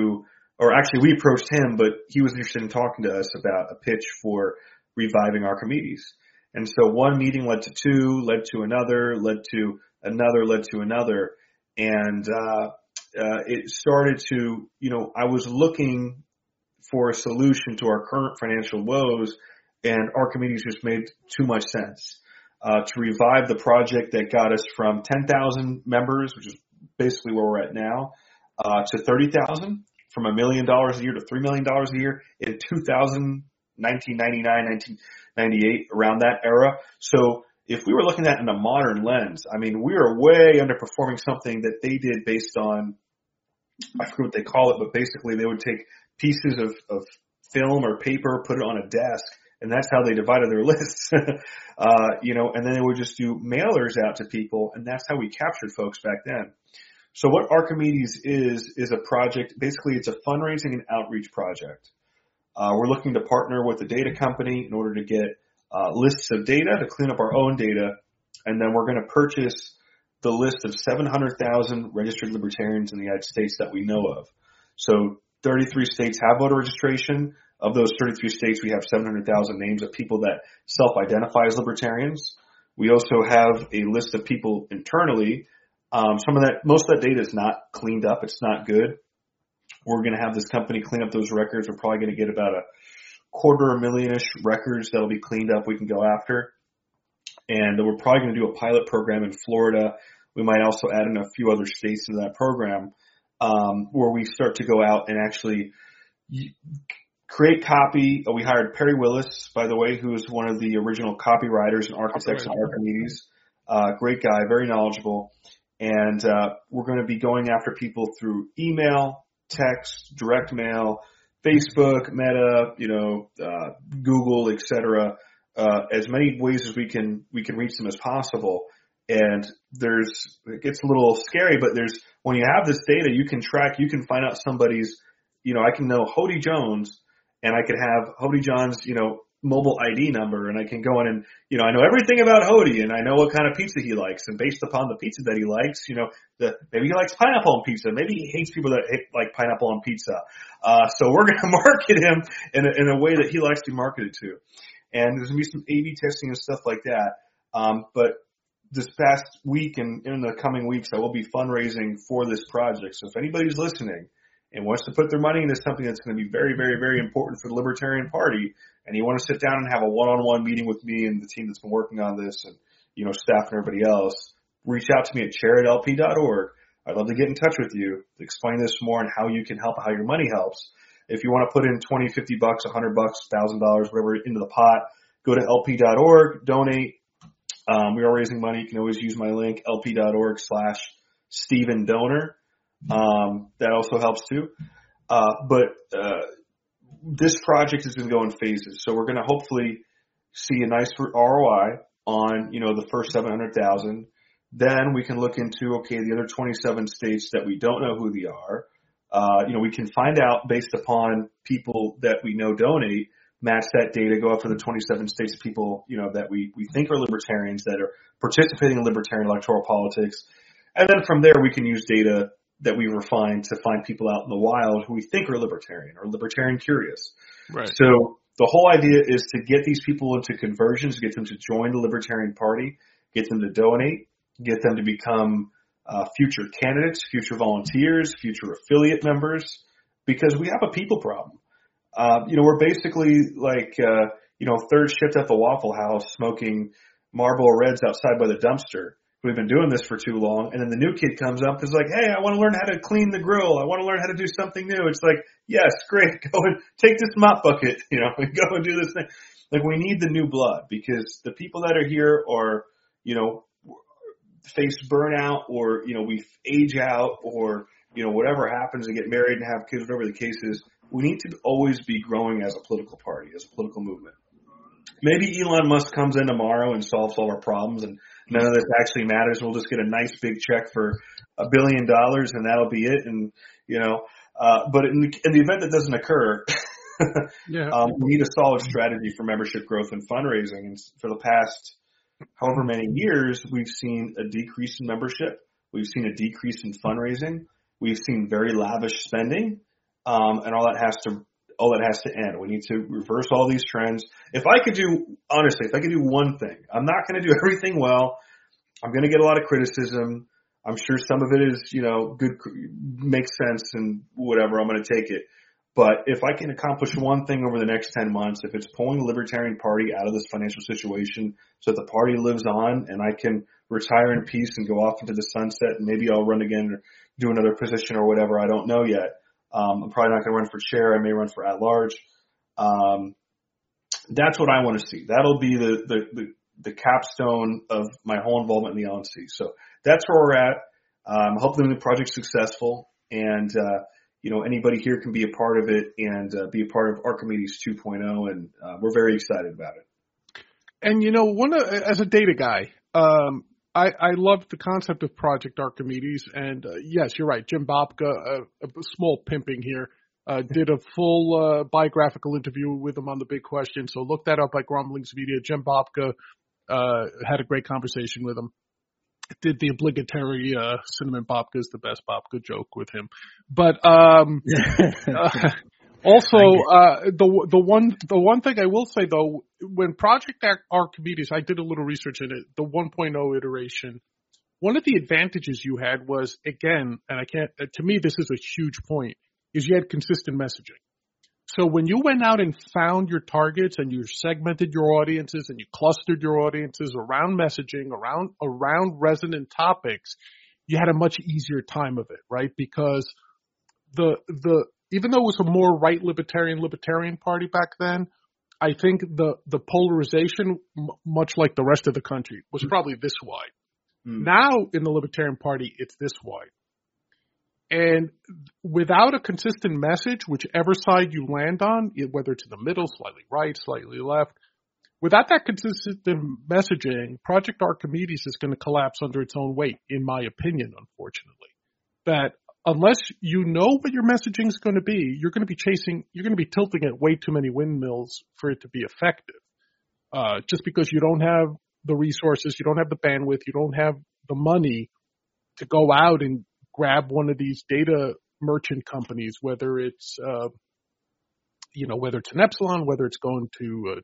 we approached him, but he was interested in talking to us about a pitch for reviving Archimedes. And so one meeting led to two, led to another, led to another, led to another. And, it started to, I was looking for a solution to our current financial woes, and Archimedes just made too much sense. To revive the project that got us from 10,000 members, which is basically where we're at now, to 30,000, from $1 million a year to $3 million a year in 1999, 1998, around that era. So if we were looking at it in a modern lens, we are way underperforming something that they did based on, I forget what they call it, but basically they would take pieces of film or paper, put it on a desk, and that's how they divided their lists. And then they would just do mailers out to people, and that's how we captured folks back then. So what Archimedes is a project, basically it's a fundraising and outreach project. We're looking to partner with a data company in order to get lists of data, to clean up our own data, and then we're going to purchase the list of 700,000 registered libertarians in the United States that we know of. So 33 states have voter registration. Of those 33 states, we have 700,000 names of people that self-identify as libertarians. We also have a list of people internally. Most of that data is not cleaned up. It's not good. We're going to have this company clean up those records. We're probably going to get about 250,000-ish records that'll be cleaned up we can go after. And we're probably going to do a pilot program in Florida. We might also add in a few other states into that program, where we start to go out and actually create copy. We hired Perry Willis, by the way, who is one of the original copywriters and architects of Archimedes. Great guy, very knowledgeable. And we're going to be going after people through email, text, direct mail, Facebook, Meta, Google, etc. As many ways as we can reach them as possible. And it gets a little scary, but when you have this data, you can track, you can find out somebody's, I can know Hody Jones, and I can have Hody John's, mobile ID number, and I can go in and, I know everything about Hody, and I know what kind of pizza he likes, and based upon the pizza that he likes, maybe he likes pineapple on pizza, maybe he hates people that like pineapple on pizza. So we're going to market him in a way that he likes to be marketed to. And there's going to be some A/B testing and stuff like that. But this past week and in the coming weeks, I will be fundraising for this project. So if anybody's listening and wants to put their money into something that's going to be very, very, very important for the Libertarian Party, and you want to sit down and have a one-on-one meeting with me and the team that's been working on this and, staff and everybody else, reach out to me at chair@lp.org. I'd love to get in touch with you to explain this more and how you can help, how your money helps. If you want to put in $20, $50, $100, $1,000, whatever, into the pot, go to lp.org, donate. We are raising money. You can always use my link, lp.org/StephenDonor. That also helps too. But this project is going to go in phases. So we're going to hopefully see a nice ROI on, the first 700,000. Then we can look into, the other 27 states that we don't know who they are. We can find out based upon people that we know donate, match that data, go after the 27 states of people, that we think are libertarians that are participating in libertarian electoral politics. And then from there, we can use data that we refine to find people out in the wild who we think are libertarian or libertarian curious. Right. So the whole idea is to get these people into conversions, get them to join the Libertarian Party, get them to donate, get them to become future candidates, future volunteers, future affiliate members, because we have a people problem. We're basically like, third shift at the Waffle House smoking Marlboro Reds outside by the dumpster. We've been doing this for too long. And then the new kid comes up and is like, hey, I want to learn how to clean the grill. I want to learn how to do something new. It's like, yes, great. Go and take this mop bucket, and go and do this thing. Like, we need the new blood because the people that are here are, face burnout or, we age out or, whatever happens and get married and have kids, whatever the case is. We need to always be growing as a political party, as a political movement. Maybe Elon Musk comes in tomorrow and solves all our problems and none of this actually matters. We'll just get a nice big check for $1 billion and that'll be it. And, but in the event that doesn't occur, we need a solid strategy for membership growth and fundraising. And for the past however many years, we've seen a decrease in membership. We've seen a decrease in fundraising. We've seen very lavish spending. And all that has to end. We need to reverse all these trends. If I could do one thing, I'm not going to do everything well. I'm going to get a lot of criticism. I'm sure some of it is, good, makes sense and whatever. I'm going to take it. But if I can accomplish one thing over the next 10 months, if it's pulling the Libertarian Party out of this financial situation so that the party lives on and I can retire in peace and go off into the sunset and maybe I'll run again or do another position or whatever, I don't know yet. I'm probably not going to run for chair. I may run for at-large. That's what I want to see. That'll be the capstone of my whole involvement in the LNC. So that's where we're at. Hopefully the project's successful and, anybody here can be a part of it and be a part of Archimedes 2.0. And we're very excited about it. And, as a data guy, I love the concept of Project Archimedes, and yes, you're right. Jim Babka, a small pimping here, did a full biographical interview with him on The Big Question. So look that up at Grumblings Media. Jim Babka had a great conversation with him. Did the obligatory Cinnamon Babka is the best Babka joke with him, but also, the one thing I will say though, when Project Archimedes, I did a little research in it, the 1.0 iteration, one of the advantages you had was, again, and to me this is a huge point, is you had consistent messaging. So when you went out and found your targets and you segmented your audiences and you clustered your audiences around messaging, around resonant topics, you had a much easier time of it, right? Because even though it was a more right libertarian party back then, I think the polarization, much like the rest of the country, was probably this wide. Now in the Libertarian Party, it's this wide. And without a consistent message, whichever side you land on, whether it's in the middle, slightly right, slightly left, without that consistent messaging, Project Archimedes is going to collapse under its own weight, in my opinion, unfortunately. That unless you know what your messaging is going to be, you're going to be tilting at way too many windmills for it to be effective. Just because you don't have the resources, you don't have the bandwidth, you don't have the money to go out and grab one of these data merchant companies, whether it's, whether it's an Epsilon, whether it's going to,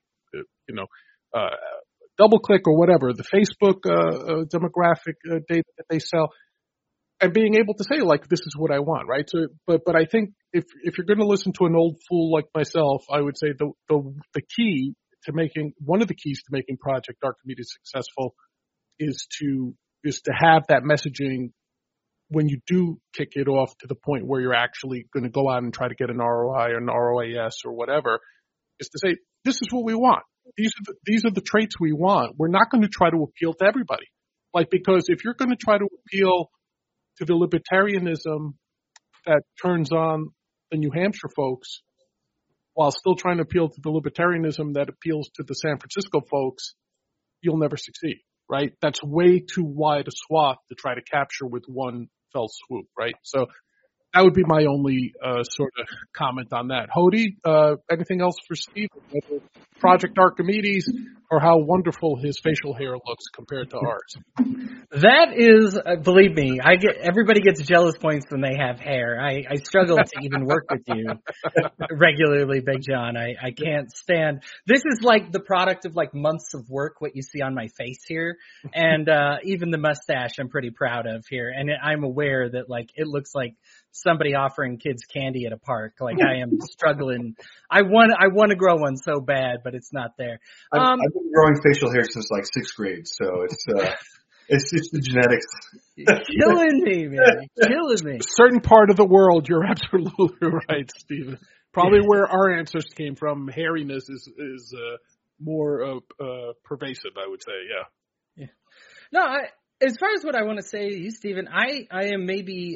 DoubleClick or whatever, the Facebook demographic data that they sell, and being able to say, like, this is what I want, right? So, but I think if you're going to listen to an old fool like myself, I would say the key to one of the keys to making Project Archimedes successful is to have that messaging when you do kick it off to the point where you're actually going to go out and try to get an ROI or an ROAS or whatever, is to say, this is what we want. These are the traits we want. We're not going to try to appeal to everybody. Because if you're going to try to appeal to the libertarianism that turns on the New Hampshire folks while still trying to appeal to the libertarianism that appeals to the San Francisco folks, you'll never succeed, right? That's way too wide a swath to try to capture with one fell swoop, right? So that would be my only sort of comment on that. Hody, anything else for Steve? Whether Project Archimedes or how wonderful his facial hair looks compared to ours? That is, believe me, everybody gets jealous points when they have hair. I struggle to even work with you regularly, Big John. I can't stand. This is like the product of like months of work, what you see on my face here. And even the mustache I'm pretty proud of here. And I'm aware that like it looks like somebody offering kids candy at a park. Like I am struggling. I want to grow one so bad, but it's not there. I've been growing facial hair since like 6th grade, so it's just the genetics. Killing me, man. Killing me. A certain part of the world, you're absolutely right, Stephen. Probably where our ancestors came from, hairiness is more pervasive, I would say, yeah. No, as far as what I want to say to you, Stephen, I am maybe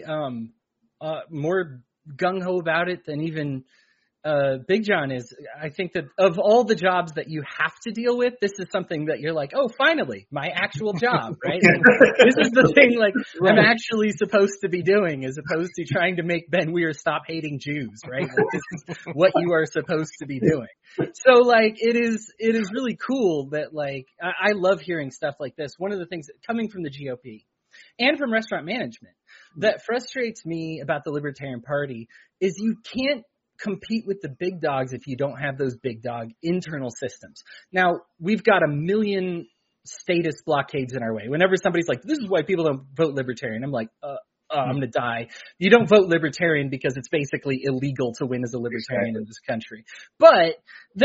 more gung-ho about it than even Big John is. I think that of all the jobs that you have to deal with, this is something that you're like, oh, finally, my actual job, right? This is the thing like I'm actually supposed to be doing as opposed to trying to make Ben Weir stop hating Jews, right? Like, this is what you are supposed to be doing. So like it is really cool that like I love hearing stuff like this. One of the things coming from the GOP and from restaurant management that frustrates me about the Libertarian Party is you can't compete with the big dogs if you don't have those big dog internal systems. Now, we've got a million status blockades in our way. Whenever somebody's like, this is why people don't vote Libertarian, I'm like, I'm going to die. You don't vote Libertarian because it's basically illegal to win as a Libertarian in this country. But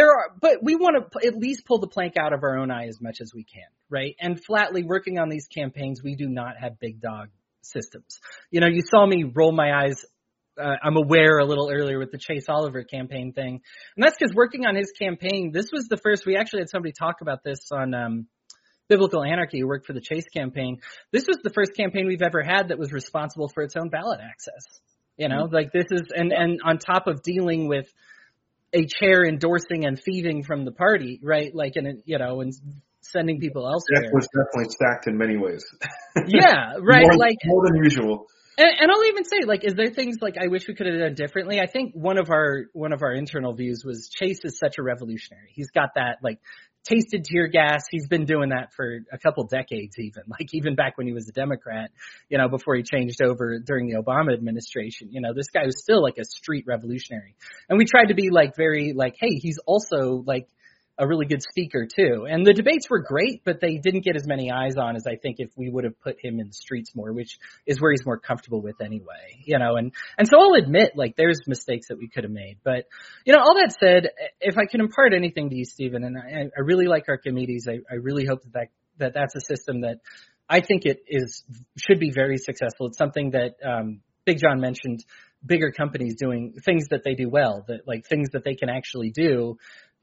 we want to at least pull the plank out of our own eye as much as we can, right? And flatly working on these campaigns, we do not have big dog systems. You know, you saw me roll my eyes. I'm aware a little earlier with the Chase Oliver campaign thing. And that's because working on his campaign, this was the first, we actually had somebody talk about this on Biblical Anarchy, who worked for the Chase campaign. This was the first campaign we've ever had that was responsible for its own ballot access. You know, like this is, and on top of dealing with a chair endorsing and thieving from the party, right? Like, and sending people elsewhere. That was definitely stacked in many ways. Yeah, right. More than usual. And I'll even say, like, is there things like I wish we could have done differently? I think one of our internal views was Chase is such a revolutionary. He's got that like tasted tear gas. He's been doing that for a couple decades, even back when he was a Democrat, before he changed over during the Obama administration. This guy was still like a street revolutionary, and we tried to be like very like, hey, he's also like a really good speaker too. And the debates were great, but they didn't get as many eyes on as I think if we would have put him in the streets more, which is where he's more comfortable with anyway, and so I'll admit like there's mistakes that we could have made, but all that said, if I can impart anything to you, Stephen, and I really like Archimedes, I really hope that's a system that I think should be very successful. It's something that, Big John mentioned bigger companies doing things that they do well, that like things that they can actually do.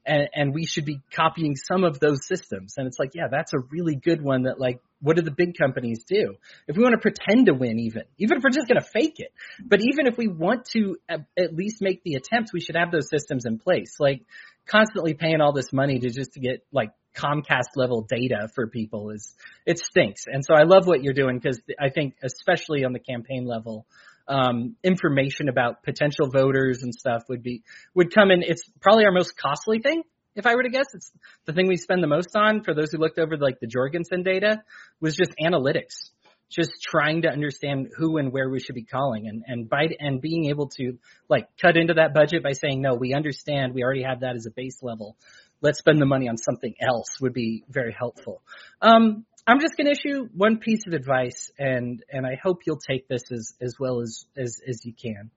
and we should be copying some of those systems. And it's like, yeah, that's a really good one that like, what do the big companies do? If we want to pretend to win, even if we're just going to fake it, but even if we want to at least make the attempt, we should have those systems in place. Like constantly paying all this money to get like Comcast level data for people it stinks. And so I love what you're doing, because I think especially on the campaign level, information about potential voters and stuff would come in. It's probably our most costly thing. If I were to guess, it's the thing we spend the most on. For those who looked over like the Jorgensen data, was just analytics, just trying to understand who and where we should be calling, and being able to like cut into that budget by saying, no, we understand, we already have that as a base level. Let's spend the money on something else would be very helpful. I'm just going to issue one piece of advice, and I hope you'll take this as well as you can.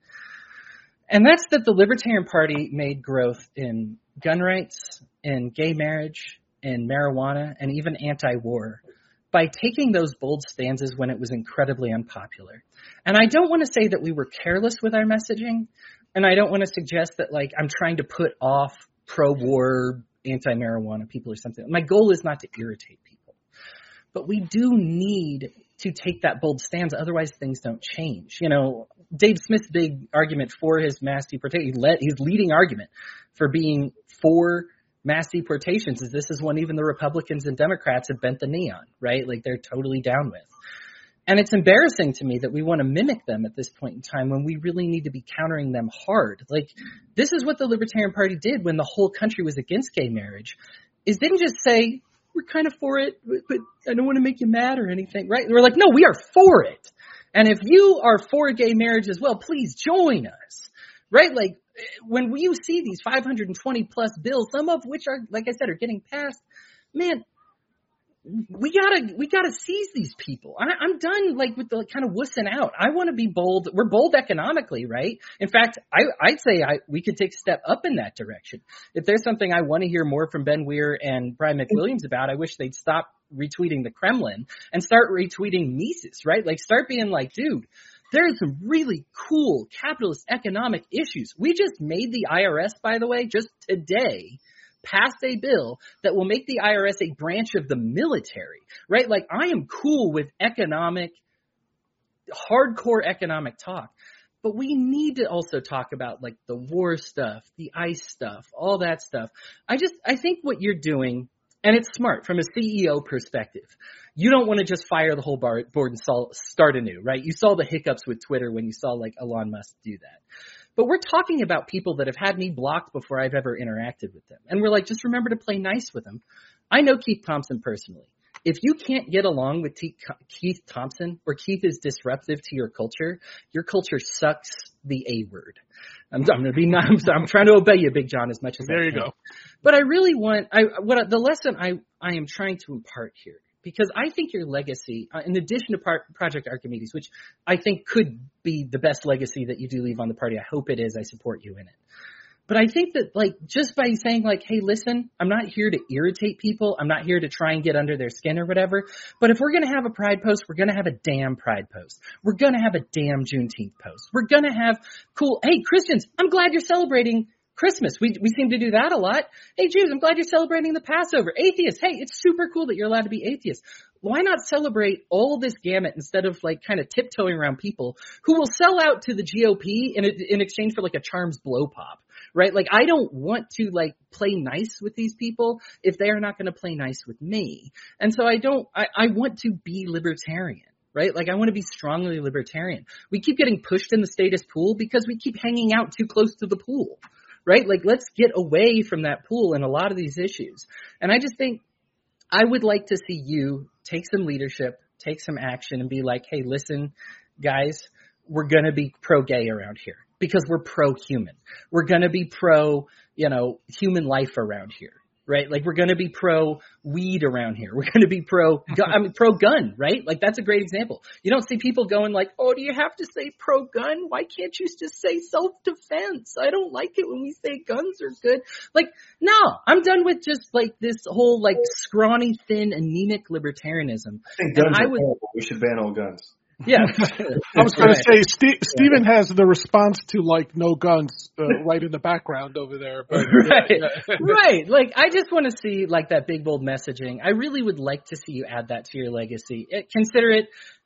And that's that the Libertarian Party made growth in gun rights, in gay marriage, in marijuana, and even anti-war by taking those bold stances when it was incredibly unpopular. And I don't want to say that we were careless with our messaging, and I don't want to suggest that like I'm trying to put off pro-war, anti-marijuana people or something. My goal is not to irritate people. But we do need to take that bold stance, otherwise things don't change. You know, Dave Smith's big argument for his mass deportation, his leading argument for being for mass deportations is this is one even the Republicans and Democrats have bent the knee on, right? Like they're totally down with. And it's embarrassing to me that we want to mimic them at this point in time when we really need to be countering them hard. Like this is what the Libertarian Party did when the whole country was against gay marriage, is didn't just say, we're kind of for it, but I don't want to make you mad or anything, right? And we're like, no, we are for it. And if you are for gay marriage as well, please join us, right? Like when you see these 520 plus bills, some of which are, like I said, are getting passed, man, we gotta seize these people. I'm done like with the kind of wussing out. I want to be bold. We're bold economically, right? In fact, I'd say we could take a step up in that direction. If there's something I want to hear more from Ben Weir and Brian McWilliams about, I wish they'd stop retweeting the Kremlin and start retweeting Mises, right? Like start being like, dude, there are some really cool capitalist economic issues. We just made the IRS, by the way, just today, passed a bill that will make the IRS a branch of the military, right? Like I am cool with hardcore economic talk, but we need to also talk about like the war stuff, the ICE stuff, all that stuff. I think what you're doing, and it's smart from a CEO perspective. You don't want to just fire the whole board and start anew, right? You saw the hiccups with Twitter when you saw like Elon Musk do that. But we're talking about people that have had me blocked before I've ever interacted with them. And we're like, just remember to play nice with them. I know Keith Thompson personally. If you can't get along with Keith Thompson, or Keith is disruptive to your culture sucks the A word. I'm trying to obey you, Big John, as much as I can. There you go. But I really want, the lesson I am trying to impart here, because I think your legacy, in addition to Project Archimedes, which I think could be the best legacy that you do leave on the party. I hope it is. I support you in it. But I think that like just by saying like, hey, listen, I'm not here to irritate people. I'm not here to try and get under their skin or whatever. But if we're going to have a Pride post, we're going to have a damn Pride post. We're going to have a damn Juneteenth post. We're going to have cool. Hey, Christians, I'm glad you're celebrating Christmas. We seem to do that a lot. Hey, Jews, I'm glad you're celebrating the Passover. Atheists, hey, it's super cool that you're allowed to be atheists. Why not celebrate all this gamut instead of like kind of tiptoeing around people who will sell out to the GOP in exchange for like a Charms blow pop, right? Like I don't want to like play nice with these people if they are not going to play nice with me. And so I want to be libertarian. Right? Like I want to be strongly libertarian. We keep getting pushed in the status pool because we keep hanging out too close to the pool. Right? Like, let's get away from that pool in a lot of these issues. And I just think I would like to see you take some leadership, take some action and be like, hey, listen, guys, we're going to be pro-gay around here because we're pro-human. We're going to be human life around here. Right? Like we're going to be pro-weed around here. We're going to be pro-gun, right? Like that's a great example. You don't see people going like, oh, do you have to say pro-gun? Why can't you just say self-defense? I don't like it when we say guns are good. Like, no, I'm done with just like this whole like scrawny, thin, anemic libertarianism. I think guns are horrible. We should ban all guns. Yeah. I was going to say, Stephen has the response to like no guns right in the background over there. But, Right. Like, I just want to see like that big bold messaging. I really would like to see you add that to your legacy. Consider it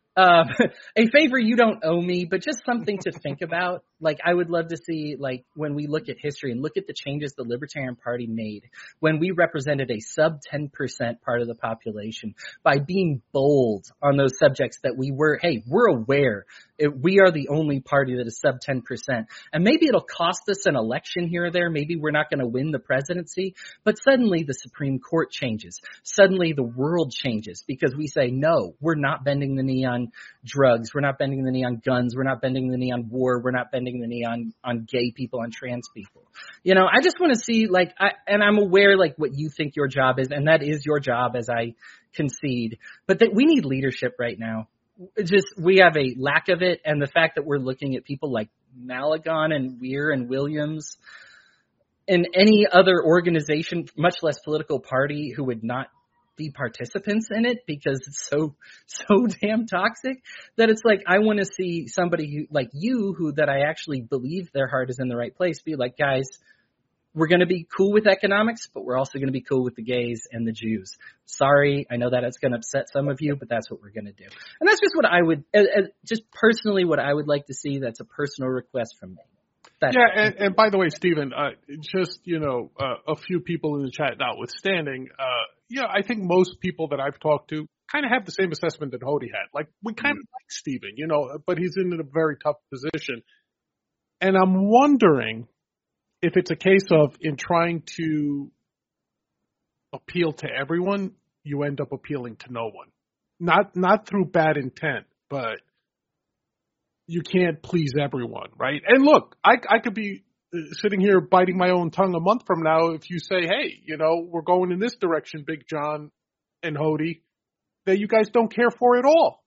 a favor you don't owe me, but just something to think about. Like, I would love to see, like, when we look at history and look at the changes the Libertarian Party made, when we represented a sub 10% part of the population by being bold on those subjects that we're aware we are the only party that is sub 10%. And maybe it'll cost us an election here or there. Maybe we're not going to win the presidency, but suddenly the Supreme Court changes. Suddenly the world changes because we say, no, we're not bending the knee on drugs. We're not bending the knee on guns. We're not bending the knee on war. We're not bending the knee on gay people, on trans people. You know, I just want to see, like, and I'm aware, like, what you think your job is, and that is your job, as I concede, but that we need leadership right now. We have a lack of it, and the fact that we're looking at people like Maligon and Weir and Williams and any other organization, much less political party, who would not be participants in it because it's so damn toxic, that it's like, I want to see somebody who, like you, who that I actually believe their heart is in the right place, be like, guys, we're going to be cool with economics, but we're also going to be cool with the gays and the Jews. Sorry, I know that it's going to upset some of you, but that's what we're going to do. And that's just what I would, just personally, what I would like to see. That's a personal request from me. And by the way, Stephen, just, a few people in the chat notwithstanding, I think most people that I've talked to kind of have the same assessment that Hody had. Like, we kind of like Stephen, but he's in a very tough position. And I'm wondering if it's a case of, in trying to appeal to everyone, you end up appealing to no one. Not through bad intent, but you can't please everyone, right? And look, I could be sitting here biting my own tongue a month from now if you say, hey, we're going in this direction, Big John and Hody, that you guys don't care for at all,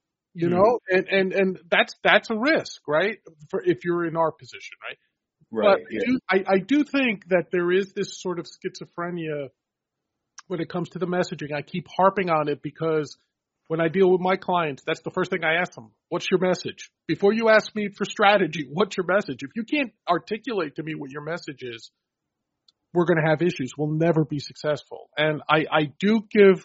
and that's a risk, right? For if you're in our position, right? Right. But yeah. I do think that there is this sort of schizophrenia when it comes to the messaging. I keep harping on it because when I deal with my clients, that's the first thing I ask them. What's your message? Before you ask me for strategy, what's your message? If you can't articulate to me what your message is, we're going to have issues. We'll never be successful. And I do give,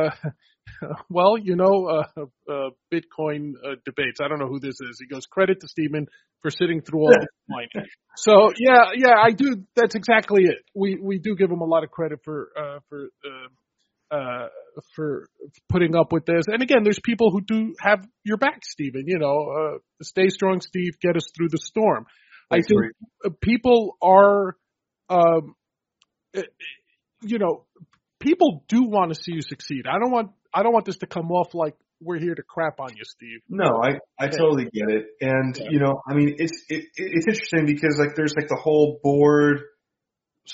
Bitcoin debates. I don't know who this is. He goes, credit to Stephen for sitting through all this mining. So yeah, I do. That's exactly it. We do give him a lot of credit for putting up with this. And again, there's people who do have your back, Stephen. Stay strong, Steve. Get us through the storm. That's I think great. People are, people do want to see you succeed. I don't want this to come off like we're here to crap on you, Steve. No, I totally get it. And, it's interesting because, like, there's, like, the whole board /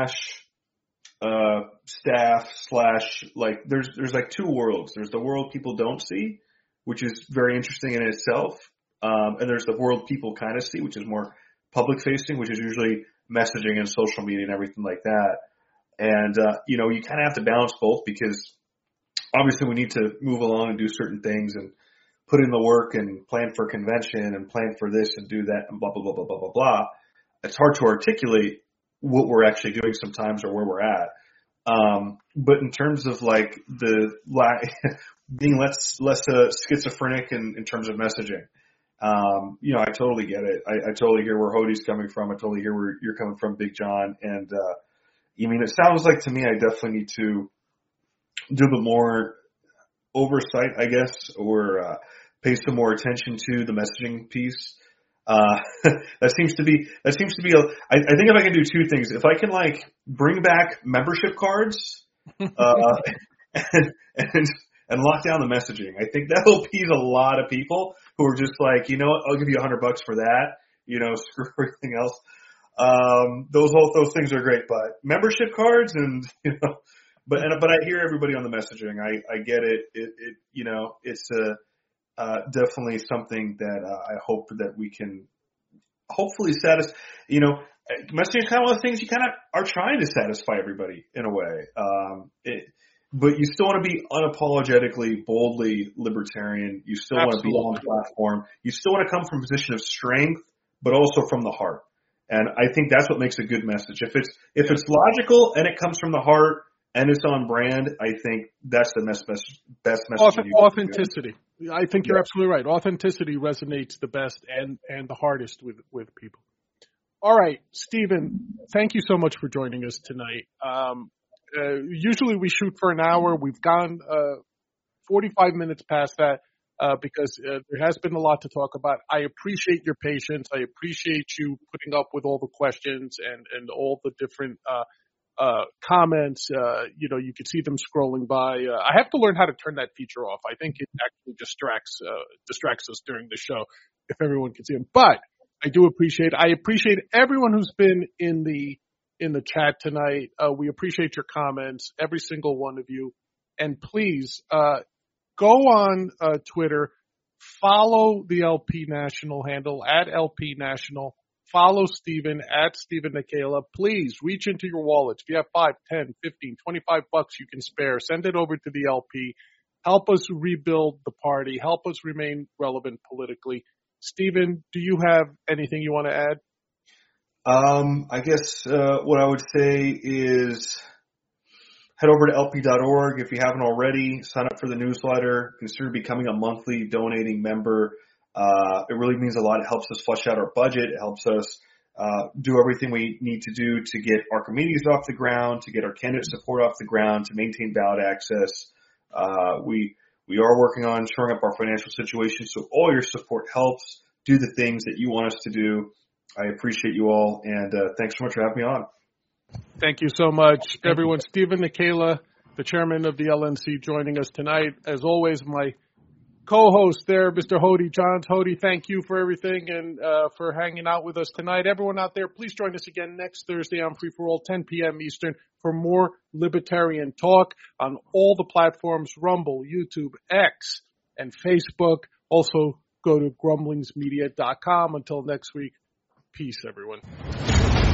staff / like, there's like two worlds. There's the world people don't see, which is very interesting in itself. And there's the world people kind of see, which is more public facing, which is usually messaging and social media and everything like that. And, you kind of have to balance both because obviously we need to move along and do certain things and put in the work and plan for convention and plan for this and do that and blah, blah, blah, blah, blah, blah, blah. It's hard to articulate what we're actually doing sometimes or where we're at. But in terms of like being less schizophrenic in terms of messaging, I totally get it. I totally hear where Hody's coming from. I totally hear where you're coming from, Big John. And, it sounds like to me, I definitely need to do a bit more oversight, I guess, or, pay some more attention to the messaging piece. That seems to be I think if I can do two things, if I can like bring back membership cards, and lock down the messaging, I think that will appease a lot of people who are just like, I'll give you $100 for that, screw everything else. Those things are great, but membership cards and, but I hear everybody on the messaging. I get it. It's definitely something that I hope that we can hopefully satisfy. Messaging is kind of one of the things you kind of are trying to satisfy everybody in a way. but you still want to be unapologetically, boldly libertarian. You still want to be on the platform. You still want to come from a position of strength, but also from the heart. And I think that's what makes a good message. If it's logical and it comes from the heart and it's on brand, I think that's the best message. Authenticity. I think you're absolutely right. Authenticity resonates the best and the hardest with people. All right, Stephen, thank you so much for joining us tonight. Usually we shoot for an hour. We've gone 45 minutes past that because there has been a lot to talk about. I appreciate your patience. I appreciate you putting up with all the questions and all the different comments. You can see them scrolling by. I have to learn how to turn that feature off. I think it actually distracts us during the show if everyone can see them. But I do appreciate. I appreciate everyone who's been in the chat tonight. We appreciate your comments, every single one of you. And please go on Twitter, follow the LP National handle at LP National. Follow Stephen at Stephen Nikela. Please reach into your wallets. If you have 5, 10, 15, 25 bucks you can spare, send it over to the LP. Help us rebuild the party. Help us remain relevant politically. Stephen, do you have anything you want to add? I guess what I would say is head over to lp.org if you haven't already. Sign up for the newsletter. Consider becoming a monthly donating member. It really means a lot. It helps us flush out our budget. It helps us do everything we need to do to get our committees off the ground, to get our candidate support off the ground, to maintain ballot access. We are working on shoring up our financial situation, so all your support helps do the things that you want us to do. I appreciate you all, and thanks so much for having me on. Thank you so much, everyone. Stephen Nikela, the chairman of the LNC, joining us tonight. As always, my co-host there, Mr. Hody Johns. Hody, thank you for everything and for hanging out with us tonight. Everyone out there, please join us again next Thursday on Free for All, 10 p.m. Eastern, for more libertarian talk on all the platforms, Rumble, YouTube, X, and Facebook. Also, go to grumblingsmedia.com. Until next week, peace, everyone.